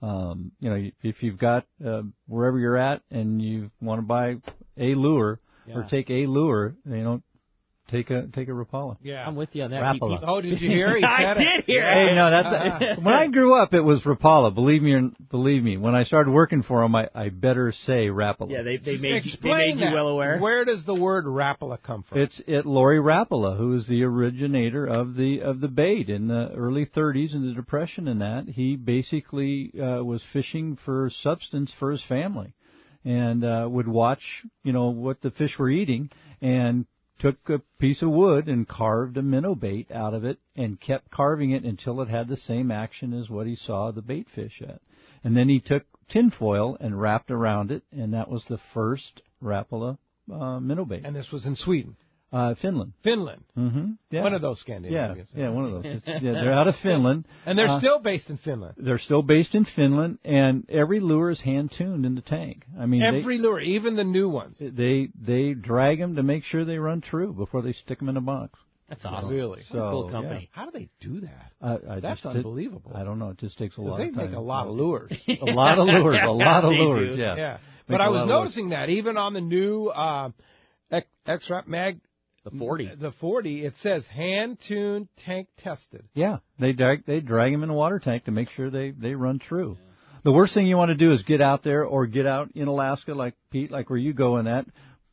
If you've got wherever you're at and you want to buy a lure or take a lure, take a Rapala. Yeah, I'm with you on that. Rapala. Oh, did you hear? He said I did hear it. Hey, no, that's when I grew up, it was Rapala. Believe me. When I started working for them, I better say Rapala. Yeah, they made Explain you well aware. Where does the word Rapala come from? It's Lori Rapala, who is the originator of the bait in the early 30s in the Depression. And that he basically was fishing for substance for his family, and would watch what the fish were eating and took a piece of wood and carved a minnow bait out of it and kept carving it until it had the same action as what he saw the bait fish at. And then he took tinfoil and wrapped around it, and that was the first Rapala minnow bait. And this was in Sweden. Finland. Finland. Mm-hmm. Yeah. One of those Scandinavians. Yeah, one of those. They're out of Finland. And they're still based in Finland. They're still based in Finland, and every lure is hand-tuned in the tank. I mean, every lure, even the new ones. They drag them to make sure they run true before they stick them in a box. That's awesome. Really? So, cool company. Yeah. How do they do that? That's unbelievable. I don't know. It just takes a lot of time. They make a lot of lures. A lot of lures, yeah. But I was noticing that even on the new X-Rap Mag, the 40, it says hand-tuned, tank-tested. Yeah, they drag them in a water tank to make sure they run true. Yeah. The worst thing you want to do is get out there or get out in Alaska like Pete, like where you go in that,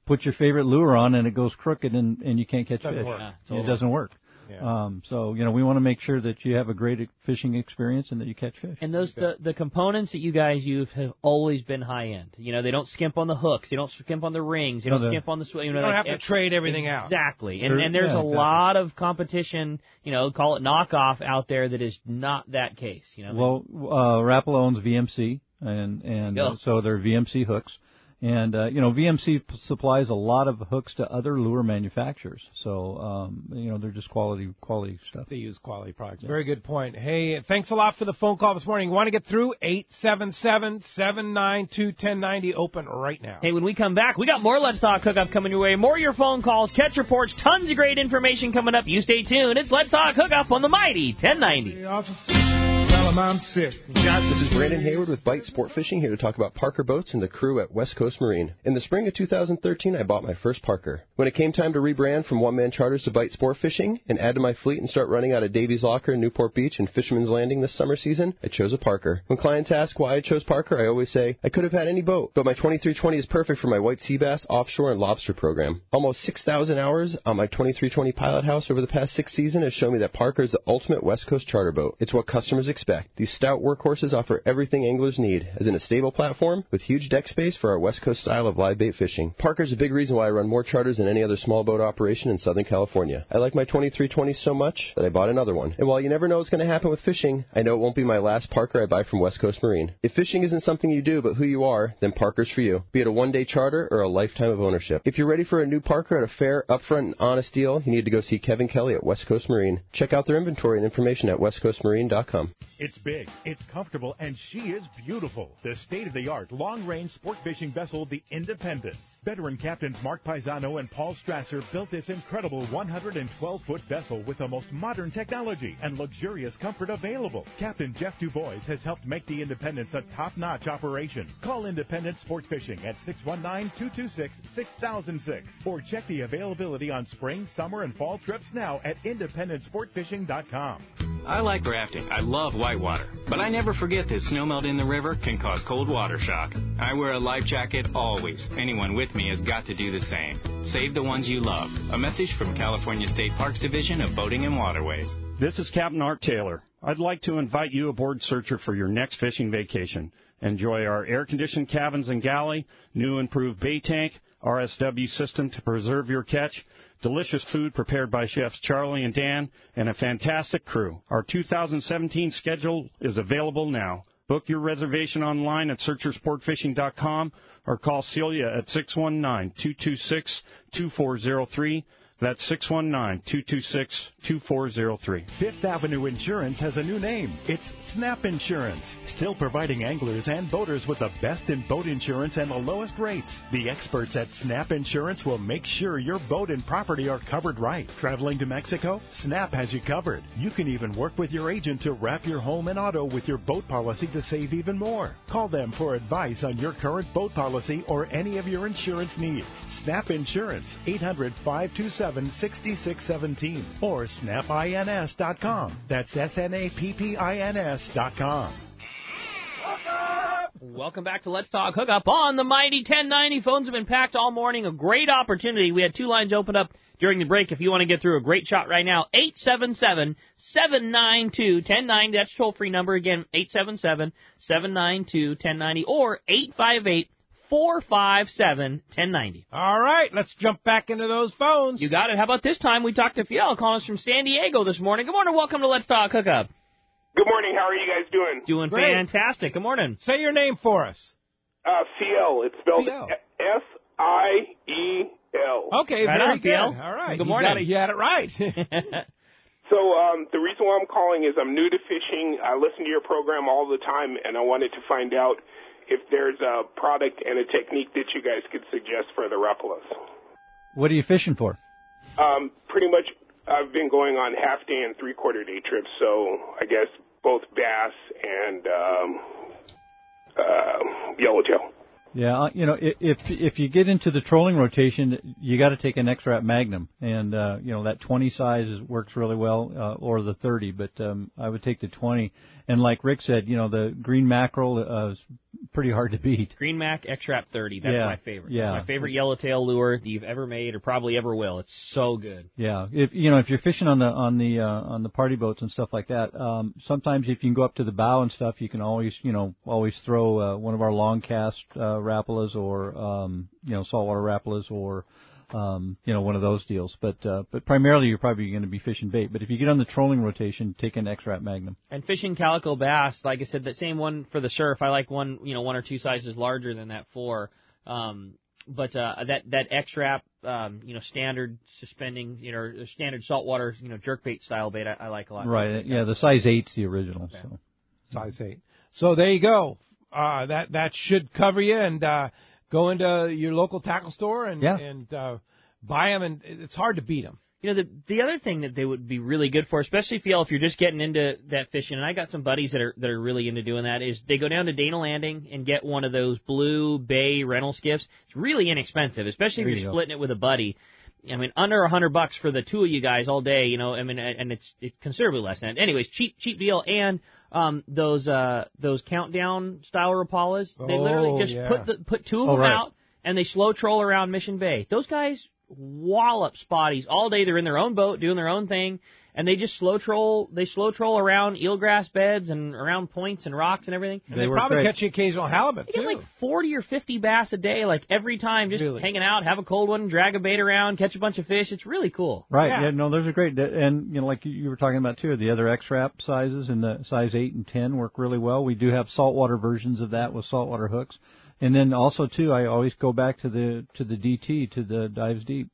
put your favorite lure on and it goes crooked and you can't catch Doesn't fish. work. Yeah, It totally. doesn't work. Yeah. So, we want to make sure that you have a great fishing experience and that you catch fish. And those the components that you guys use have always been high end. They don't skimp on the hooks, they don't skimp on the rings, they don't skimp on the You don't have to trade everything out. Exactly. And there's a lot of competition, call it knockoff out there that is not that case. Well, Rapala owns VMC, and so they're VMC hooks. And, VMC supplies a lot of hooks to other lure manufacturers. So, they're just quality stuff. They use quality products. Very good point. Hey, thanks a lot for the phone call this morning. You want to get through? 877-792-1090, open right now. Hey, when we come back, we got more Let's Talk Hookup coming your way. More of your phone calls, catch reports, tons of great information coming up. You stay tuned. It's Let's Talk Hookup on the mighty 1090. I'm sick. This is Brandon Hayward with Bite Sport Fishing, here to talk about Parker Boats and the crew at West Coast Marine. In the spring of 2013, I bought my first Parker. When it came time to rebrand from one-man charters to Bite Sport Fishing and add to my fleet and start running out of Davies Locker in Newport Beach and Fisherman's Landing this summer season, I chose a Parker. When clients ask why I chose Parker, I always say, I could have had any boat, but my 2320 is perfect for my white sea bass, offshore, and lobster program. Almost 6,000 hours on my 2320 Pilot House over the past 6 seasons has shown me that Parker is the ultimate West Coast charter boat. It's what customers expect. These stout workhorses offer everything anglers need, as in a stable platform with huge deck space for our West Coast style of live bait fishing. Parker's a big reason why I run more charters than any other small boat operation in Southern California. I like my 2320 so much that I bought another one. And while you never know what's going to happen with fishing, I know it won't be my last Parker I buy from West Coast Marine. If fishing isn't something you do but who you are, then Parker's for you, be it a one-day charter or a lifetime of ownership. If you're ready for a new Parker at a fair, upfront, and honest deal, you need to go see Kevin Kelly at West Coast Marine. Check out their inventory and information at westcoastmarine.com. It's big, it's comfortable, and she is beautiful. The state-of-the-art long-range sport fishing vessel, the Independence. Veteran captains Mark Paisano and Paul Strasser built this incredible 112-foot vessel with the most modern technology and luxurious comfort available. Captain Jeff Dubois has helped make the Independence a top-notch operation. Call Independence Sport Fishing at 619-226-6006 or check the availability on spring, summer, and fall trips now at IndependenceSportFishing.com. I like rafting. I love whitewater. But I never forget that snowmelt in the river can cause cold water shock. I wear a life jacket always. Anyone with me has got to do the same. Save the ones you love. A message from California State Parks Division of Boating and Waterways. This is Captain Art Taylor. I'd like to invite you aboard Searcher for your next fishing vacation. Enjoy our air-conditioned cabins and galley, new improved bait tank, RSW system to preserve your catch, delicious food prepared by chefs Charlie and Dan, and a fantastic crew. Our 2017 schedule is available now. Book your reservation online at searchersportfishing.com or call Celia at 619-226-2403. That's 619-226-2403. Fifth Avenue Insurance has a new name. It's Snap Insurance, still providing anglers and boaters with the best in boat insurance and the lowest rates. The experts at Snap Insurance will make sure your boat and property are covered right. Traveling to Mexico? Snap has you covered. You can even work with your agent to wrap your home and auto with your boat policy to save even more. Call them for advice on your current boat policy or any of your insurance needs. Snap Insurance, 800-527-6617 or snapins.com. That's SNAPPINS.com. Welcome back to Let's Talk Hookup on the mighty 1090. Phones have been packed all morning. A great opportunity. We had two lines open up during the break. If you want to get through, a great shot right now. 877-792-1090. That's toll-free number again. 877-792-1090 or 858-457-1090. All right, let's jump back into those phones. You got it. How about this time? We talked to Fiel calling us from San Diego this morning. Good morning. Welcome to Let's Talk Hookup. Good morning. How are you guys doing? Doing Great. fantastic. Good morning. Say your name for us. Fiel. It's spelled Fiel. F-I-E-L. Okay, Right very on, good. Fiel. All right. Good morning. You had it right. So the reason why I'm calling is I'm new to fishing. I listen to your program all the time, and I wanted to find out if there's a product and a technique that you guys could suggest for the Rapalas. What are you fishing for? Pretty much I've been going on half-day and three-quarter-day trips, so I guess both bass and yellowtail. Yeah, if you get into the trolling rotation, you got to take an X-Rap Magnum, and that 20 size works really well, or the 30. But I would take the 20. And like Rick said, the green mackerel pretty hard to beat. Green Mac X-Wrap 30. That's my favorite. Yeah. That's my favorite yellowtail lure that you've ever made or probably ever will. It's so good. Yeah. If you're fishing on the party boats and stuff like that, sometimes if you can go up to the bow and stuff, you can always throw one of our long cast Rapalas or saltwater Rapalas or one of those deals. But primarily you're probably going to be fishing bait. But if you get on the trolling rotation, take an X-Wrap Magnum. And fishing calico bass, like I said, that same one for the surf. I like one or two sizes larger than that 4. But that X-Wrap, standard suspending, standard saltwater, jerkbait style bait, I like a lot. Right. Yeah. The size 8's the original. Okay. So. Size 8. So there you go. That should cover you, and go into your local tackle store and buy them, and it's hard to beat them. The other thing that they would be really good for, especially if you're just getting into that fishing, and I got some buddies that are really into doing that, is they go down to Dana Landing and get one of those blue bay rental skiffs. It's really inexpensive, especially if you're splitting it with a buddy. I mean, under $100 for the two of you guys all day, and it's considerably less than that. Anyways, cheap deal, and those countdown style Rapalas, they literally just put two of them out, and they slow troll around Mission Bay. Those guys wallop spotties all day. They're in their own boat doing their own thing, and they just slow troll around eelgrass beds and around points and rocks and everything. And they probably catch the occasional halibut, too. You get like 40 or 50 bass a day, like every time, just hanging out, have a cold one, drag a bait around, catch a bunch of fish. It's really cool. Right. Yeah, no, those are great. And, like you were talking about, too, the other X-Wrap sizes and the size 8 and 10 work really well. We do have saltwater versions of that with saltwater hooks. And then also, too, I always go back to the DT, to the Dives Deep.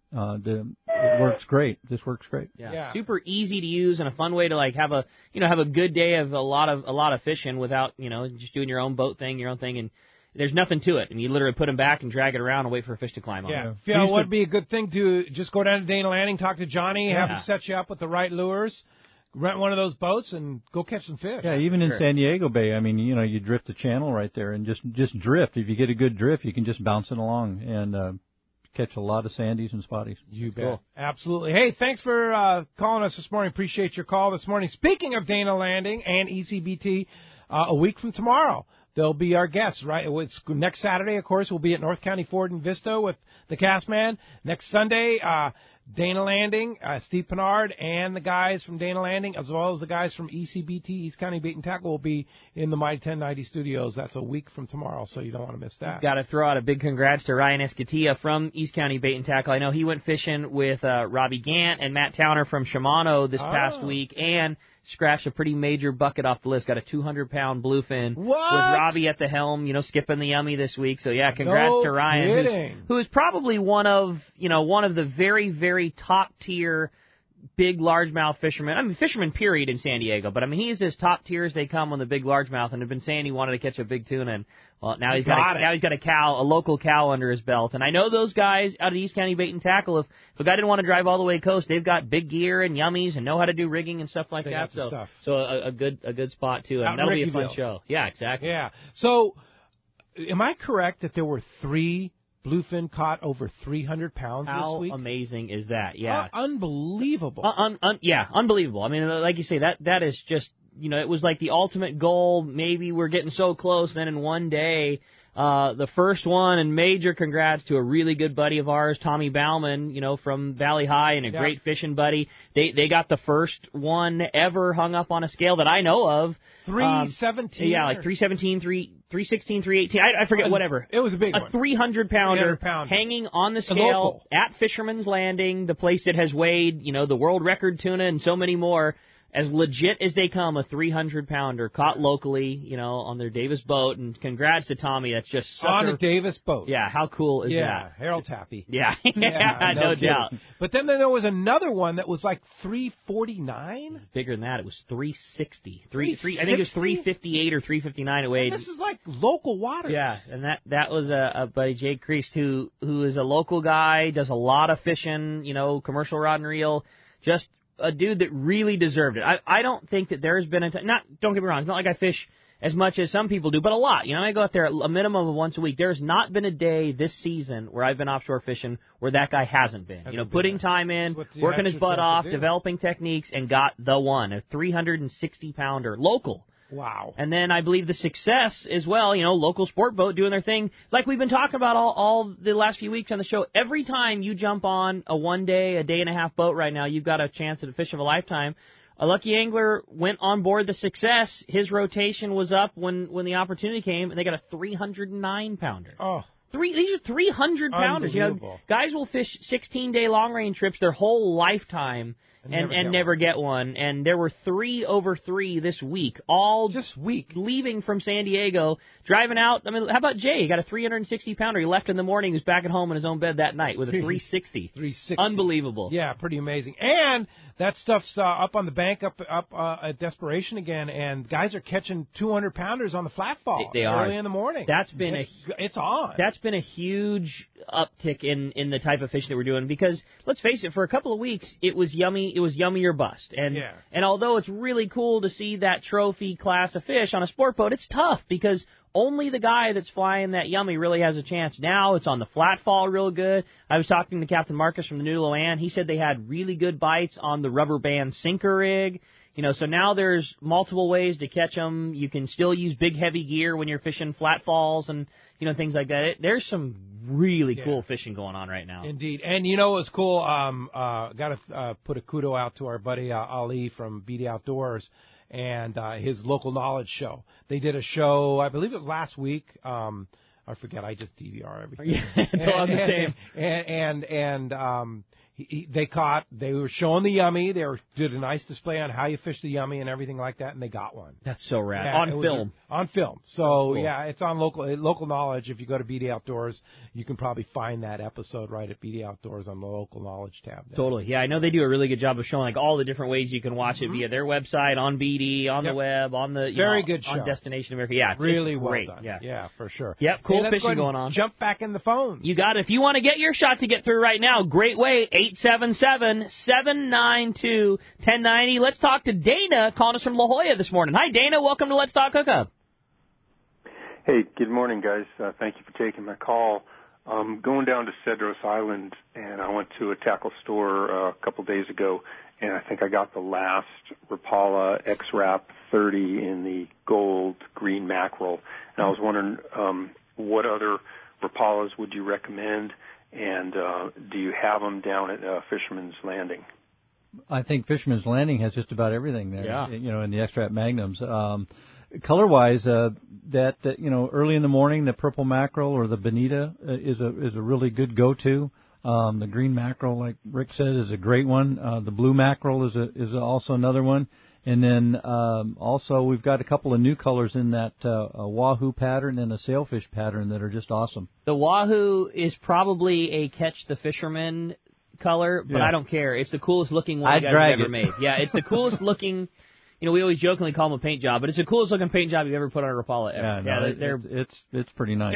It works great. This works great. Yeah. Super easy to use and a fun way to have a good day of a lot of fishing without, just doing your own boat thing, your own thing, and there's nothing to it. And you literally put them back and drag it around and wait for a fish to climb on. Yeah. What would be a good thing to just go down to Dana Landing, talk to Johnny, have him set you up with the right lures. Rent one of those boats and go catch some fish. Yeah, even in San Diego Bay, I mean, you drift the channel right there and just drift. If you get a good drift, you can just bounce it along and catch a lot of sandies and spotties. You bet. Cool. Absolutely. Hey, thanks for calling us this morning. Appreciate your call this morning. Speaking of Dana Landing and ECBT, a week from tomorrow, they'll be our guests, right? It's next Saturday, of course, we'll be at North County Ford and Vista with the Castman. Next Sunday, Dana Landing, Steve Pennard, and the guys from Dana Landing, as well as the guys from ECBT, East County Bait and Tackle, will be in the Mighty 1090 studios. That's a week from tomorrow, so you don't want to miss that. Got to throw out a big congrats to Ryan Escatilla from East County Bait and Tackle. I know he went fishing with Robbie Gant and Matt Towner from Shimano this past week, and scratched a pretty major bucket off the list. Got a 200-pound bluefin with Robbie at the helm, skipping the yummy this week. So yeah, congrats to Ryan, who is probably one of the very, very top tier big largemouth fishermen. I mean, fishermen period in San Diego, but I mean he's as top tier as they come on the big largemouth, and had been saying he wanted to catch a big tuna, and well, now he's got a local cow under his belt. And I know those guys out of East County Bait and Tackle, if a guy didn't want to drive all the way coast, they've got big gear and yummies and know how to do rigging and stuff like that. So a good spot too, and that'll be a fun show. Yeah, exactly. Yeah. So am I correct that there were 3 bluefin caught over 300 pounds this week? How amazing is that? Yeah. Unbelievable. Unbelievable. I mean, like you say, that is just, it was like the ultimate goal. Maybe we're getting so close. Then in one day, the first one, and major congrats to a really good buddy of ours, Tommy Bauman, from Valley High, and a great fishing buddy. They got the first one ever hung up on a scale that I know of. 317? Like 317, 316, 318. I forget, whatever. It was a big one. A 300-pounder hanging on the scale at Fisherman's Landing, the place that has weighed, the world record tuna and so many more. As legit as they come, a 300-pounder caught locally, on their Davis boat. And congrats to Tommy. That's just on a Davis boat. Yeah, how cool is that? Yeah, Harold's happy. Yeah, no doubt. But then there was another one that was like 349. Bigger than that. It was 360. I think it was 358 or 359 it weighed. And this is like local waters. Yeah, and that was a buddy, Jake Kriest, who is a local guy, does a lot of fishing, commercial rod and reel, just a dude that really deserved it. I don't think that there's been don't get me wrong, it's not like I fish as much as some people do, but a lot. I go out there a minimum of once a week. There's not been a day this season where I've been offshore fishing where that guy hasn't been. Putting time in, working his butt off, developing techniques, and got the one, a 360-pounder local. Wow. And then I believe the Success as well, local sport boat doing their thing. Like we've been talking about all the last few weeks on the show, every time you jump on a 1 day, a day and a half boat right now, you've got a chance at a fish of a lifetime. A lucky angler went on board the Success. His rotation was up when the opportunity came, and they got a 309-pounder. Oh. These are 300-pounders. Guys will fish 16-day long-range trips their whole lifetime and never get one. And there were 3 over 3 this week, all just leaving from San Diego, driving out. I mean, how about Jay? He got a 360-pounder. He left in the morning. He was back at home in his own bed that night with a 360. 360. Unbelievable. Yeah, pretty amazing. And that stuff's up on the bank, up at Desperation again, and guys are catching 200-pounders on the flat fall early in the morning. It's on. That's been a huge uptick in the type of fishing that we're doing because, let's face it, for a couple of weeks, it was yummy or bust. And although it's really cool to see that trophy class of fish on a sport boat, it's tough because only the guy that's flying that yummy really has a chance. Now it's on the flat fall real good. I was talking to Captain Marcus from the Noodle Ann. He said they had really good bites on the rubber band sinker rig. So now there's multiple ways to catch them. You can still use big, heavy gear when you're fishing flat falls and, things like that. There's some really cool fishing going on right now. Indeed. And it was cool. Got to put a kudo out to our buddy Ali from BD Outdoors and his local knowledge show. They did a show, I believe it was last week. I forget. I just DVR everything. Yeah, it's all the same. They were showing the yummy. They did a nice display on how you fish the yummy and everything like that, and they got one. That's so rad. Yeah, on film. On film. So, cool. Yeah, it's on local knowledge. If you go to BD Outdoors, you can probably find that episode right at BD Outdoors on the local knowledge tab there. Totally. Yeah, I know they do a really good job of showing all the different ways you can watch it via their website, on BD, on the web, on the very good show on Destination America. Yeah, really it's great. Well done. Yeah. Yeah, for sure. Yep, cool fishing going on. Jump back in the phone. You got it. If you want to get your shot to get through right now, great way, 877-792-1090. Let's talk to Dana calling us from La Jolla this morning. Hi, Dana. Welcome to Let's Talk Hookup. Hey, good morning, guys. Thank you for taking my call. Going down to Cedros Island, and I went to a tackle store a couple days ago, and I think I got the last Rapala X-Rap 30 in the gold green mackerel. And I was wondering, what other Rapalas would you recommend, and do you have them down at Fisherman's Landing? I think Fisherman's Landing has just about everything there. Yeah. In the X-Rap Magnums. Color-wise, early in the morning, the purple mackerel or the bonita is a really good go-to. The green mackerel, like Rick said, is a great one. The blue mackerel is also another one. And then also we've got a couple of new colors in that wahoo pattern and a sailfish pattern that are just awesome. The wahoo is probably a catch the fisherman color, but I don't care. It's the coolest looking one you guys have ever made. Yeah, it's the coolest looking. We always jokingly call them a paint job, but it's the coolest looking paint job you've ever put on a Rapala ever. It's pretty nice.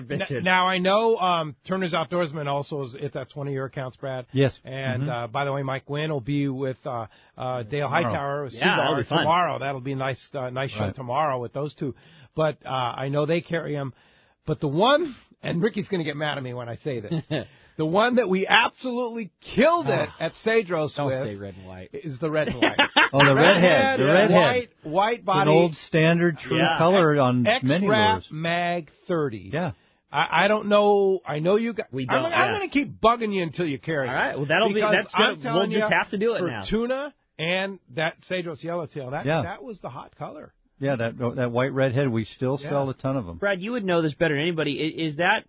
Now I know Turner's Outdoorsman also is at that's one of your accounts, Brad. Yes. And by the way, Mike Gwynn will be with Dale Hightower that'll be fun. tomorrow. That'll be a nice show tomorrow with those two. But I know they carry them. But the one, and Ricky's going to get mad at me when I say this. The one that we absolutely killed it at Cedros Don't say red and white. Is the red and white. The redhead. The redhead. White body. An old standard true color on many lures. X-Rap Mag 30. Yeah. I don't know. I know you got. We don't. I'm going to keep bugging you until you carry it. All right. Well, that'll be. We'll just have to do it for now. Tuna and that Cedros Yellowtail. That was the hot color. Yeah, that white redhead. We still sell a ton of them. Brad, you would know this better than anybody. Is that?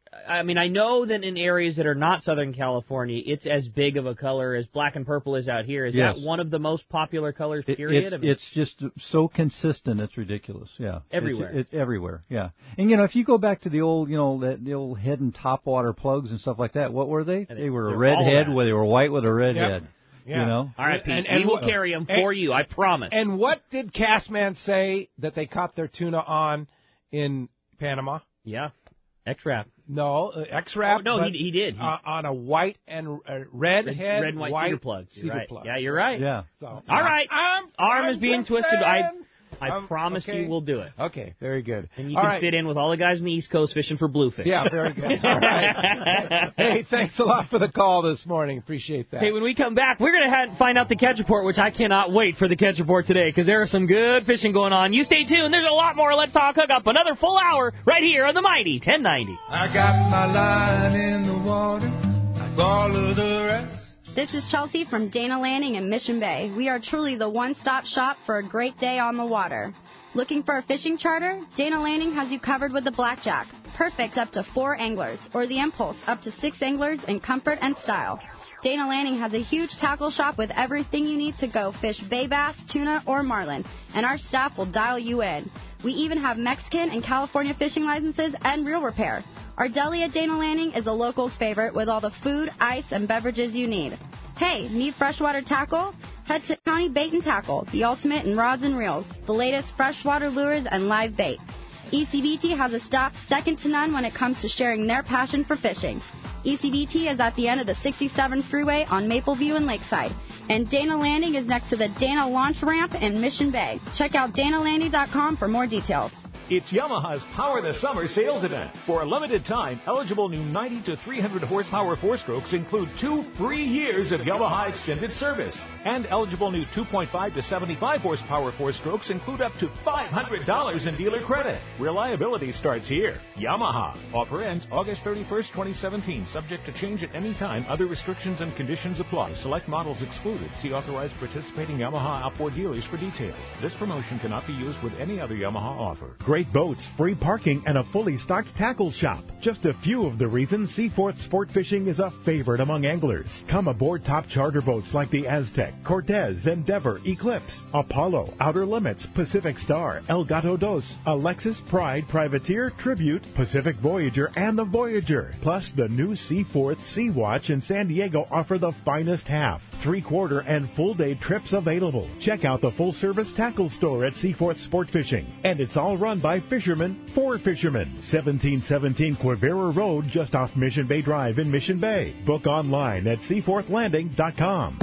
I mean, I know that in areas that are not Southern California, it's as big of a color as black and purple is out here. Is that one of the most popular colors, period? It's just so consistent, it's ridiculous, yeah. Everywhere. It's everywhere, yeah. And, if you go back to the old, the old head and topwater plugs and stuff like that, what were they? They were a red head, they were white with a red head. Yeah. All right, Pete, we will carry them for you, I promise. And what did Castman say that they caught their tuna on in Panama? Yeah, X-Rap. No, X-Rap. Oh, no, he did. On a white and red head. Red and white cedar plugs. Cedar plug. Yeah, you're right. Yeah. So, all right. Arm is being twisted. Saying. I promise you we'll do it. Okay, very good. And you can fit in with all the guys on the East Coast fishing for bluefish. Yeah, very good. All right. Hey, thanks a lot for the call this morning. Appreciate that. Hey, when we come back, we're going to find out the catch report, which I cannot wait for the catch report today because there are some good fishing going on. You stay tuned. There's a lot more Let's Talk Hookup. Another full hour right here on the Mighty 1090. I got my line in the water. I follow the rest. This is Chelsea from Dana Landing in Mission Bay. We are truly the one-stop shop for a great day on the water. Looking for a fishing charter? Dana Landing has you covered with the Blackjack. Perfect up to 4 anglers, or the Impulse up to 6 anglers in comfort and style. Dana Landing has a huge tackle shop with everything you need to go fish bay bass, tuna, or marlin, and our staff will dial you in. We even have Mexican and California fishing licenses and reel repair. Our deli at Dana Landing is a local's favorite with all the food, ice, and beverages you need. Hey, need freshwater tackle? Head to County Bait and Tackle, the ultimate in rods and reels, the latest freshwater lures and live bait. ECBT has a staff second to none when it comes to sharing their passion for fishing. ECBT is at the end of the 67 freeway on Mapleview and Lakeside. And Dana Landing is next to the Dana Launch Ramp in Mission Bay. Check out danalanding.com for more details. It's Yamaha's Power the Summer sales event. For a limited time, eligible new 90 to 300 horsepower 4-strokes include 2 free years of Yamaha extended service. And eligible new 2.5 to 75 horsepower 4-strokes include up to $500 in dealer credit. Reliability starts here. Yamaha. Offer ends August 31st, 2017. Subject to change at any time. Other restrictions and conditions apply. Select models excluded. See authorized participating Yamaha outboard dealers for details. This promotion cannot be used with any other Yamaha offer. Great boats, free parking, and a fully stocked tackle shop. Just a few of the reasons Seaforth Sport Fishing is a favorite among anglers. Come aboard top charter boats like the Aztec, Cortez, Endeavor, Eclipse, Apollo, Outer Limits, Pacific Star, El Gato Dos, Alexis, Pride, Privateer, Tribute, Pacific Voyager, and the Voyager. Plus, the new Seaforth Sea Watch in San Diego offer the finest half, 3/4, and full-day trips available. Check out the full-service tackle store at Seaforth Sport Fishing. And it's all run by fishermen for fishermen. 1717 Quivira Road, just off Mission Bay Drive in Mission Bay. Book online at seaforthlanding.com.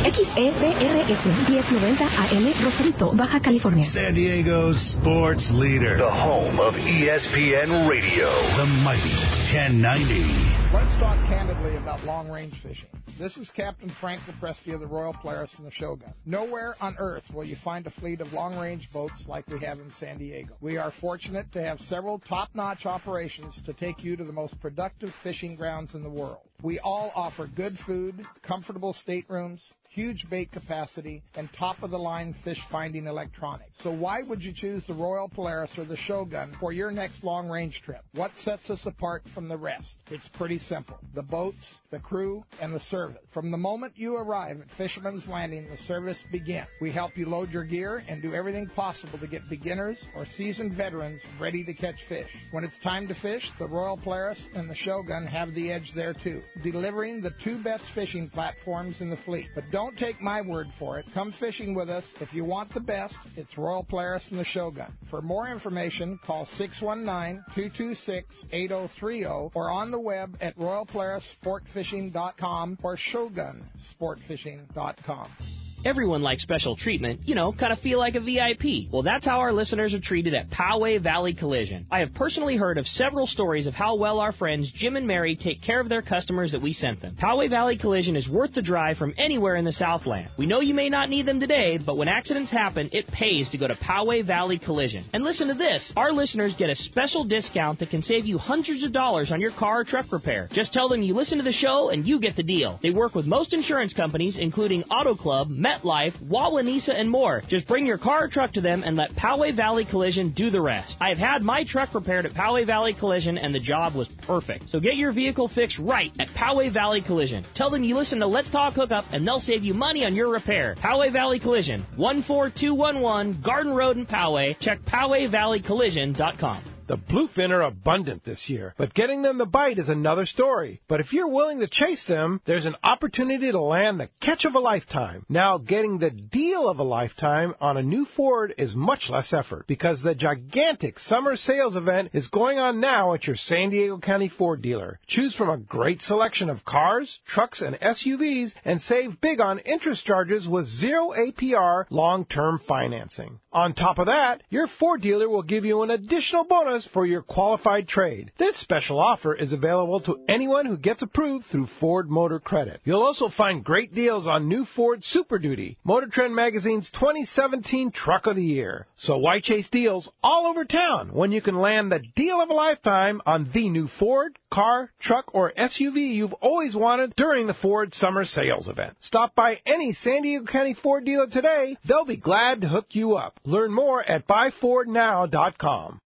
XEPRS 1090 AM, Rosarito, Baja California. San Diego's sports leader. The home of ESPN Radio. The mighty 1090. Let's talk candidly about long-range fishing. This is Captain Frank Lopresti of the Royal Polaris and the Shogun. Nowhere on earth will you find a fleet of long-range boats like we have in San Diego. We are fortunate to have several top-notch operations to take you to the most productive fishing grounds in the world. We all offer good food, comfortable staterooms, huge bait capacity, and top-of-the-line fish-finding electronics. So why would you choose the Royal Polaris or the Shogun for your next long-range trip? What sets us apart from the rest? It's pretty simple. The boats, the crew, and the service. From the moment you arrive at Fisherman's Landing, the service begins. We help you load your gear and do everything possible to get beginners or seasoned veterans ready to catch fish. When it's time to fish, the Royal Polaris and the Shogun have the edge there too, delivering the 2 best fishing platforms in the fleet. But don't take my word for it. Come fishing with us. If you want the best, it's Royal Polaris and the Shogun. For more information, call 619-226-8030 or on the web at royalpolarissportfishing.com or shogunsportfishing.com. Everyone likes special treatment, kind of feel like a VIP. Well, that's how our listeners are treated at Poway Valley Collision. I have personally heard of several stories of how well our friends Jim and Mary take care of their customers that we sent them. Poway Valley Collision is worth the drive from anywhere in the Southland. We know you may not need them today, but when accidents happen, it pays to go to Poway Valley Collision. And listen to this. Our listeners get a special discount that can save you hundreds of dollars on your car or truck repair. Just tell them you listen to the show and you get the deal. They work with most insurance companies, including Auto Club, MetLife, Wawanesa, and more. Just bring your car or truck to them and let Poway Valley Collision do the rest. I have had my truck repaired at Poway Valley Collision and the job was perfect. So get your vehicle fixed right at Poway Valley Collision. Tell them you listen to Let's Talk Hookup and they'll save you money on your repair. Poway Valley Collision, 14211 Garden Road in Poway. Check PowayValleyCollision.com. The bluefin are abundant this year, but getting them to bite is another story. But if you're willing to chase them, there's an opportunity to land the catch of a lifetime. Now, getting the deal of a lifetime on a new Ford is much less effort because the gigantic summer sales event is going on now at your San Diego County Ford dealer. Choose from a great selection of cars, trucks, and SUVs and save big on interest charges with 0 APR long-term financing. On top of that, your Ford dealer will give you an additional bonus for your qualified trade. This special offer is available to anyone who gets approved through Ford Motor Credit. You'll also find great deals on new Ford Super Duty, Motor Trend Magazine's 2017 Truck of the Year. So why chase deals all over town when you can land the deal of a lifetime on the new Ford, car, truck, or SUV you've always wanted during the Ford Summer Sales Event? Stop by any San Diego County Ford dealer today. They'll be glad to hook you up. Learn more at buyfordnow.com.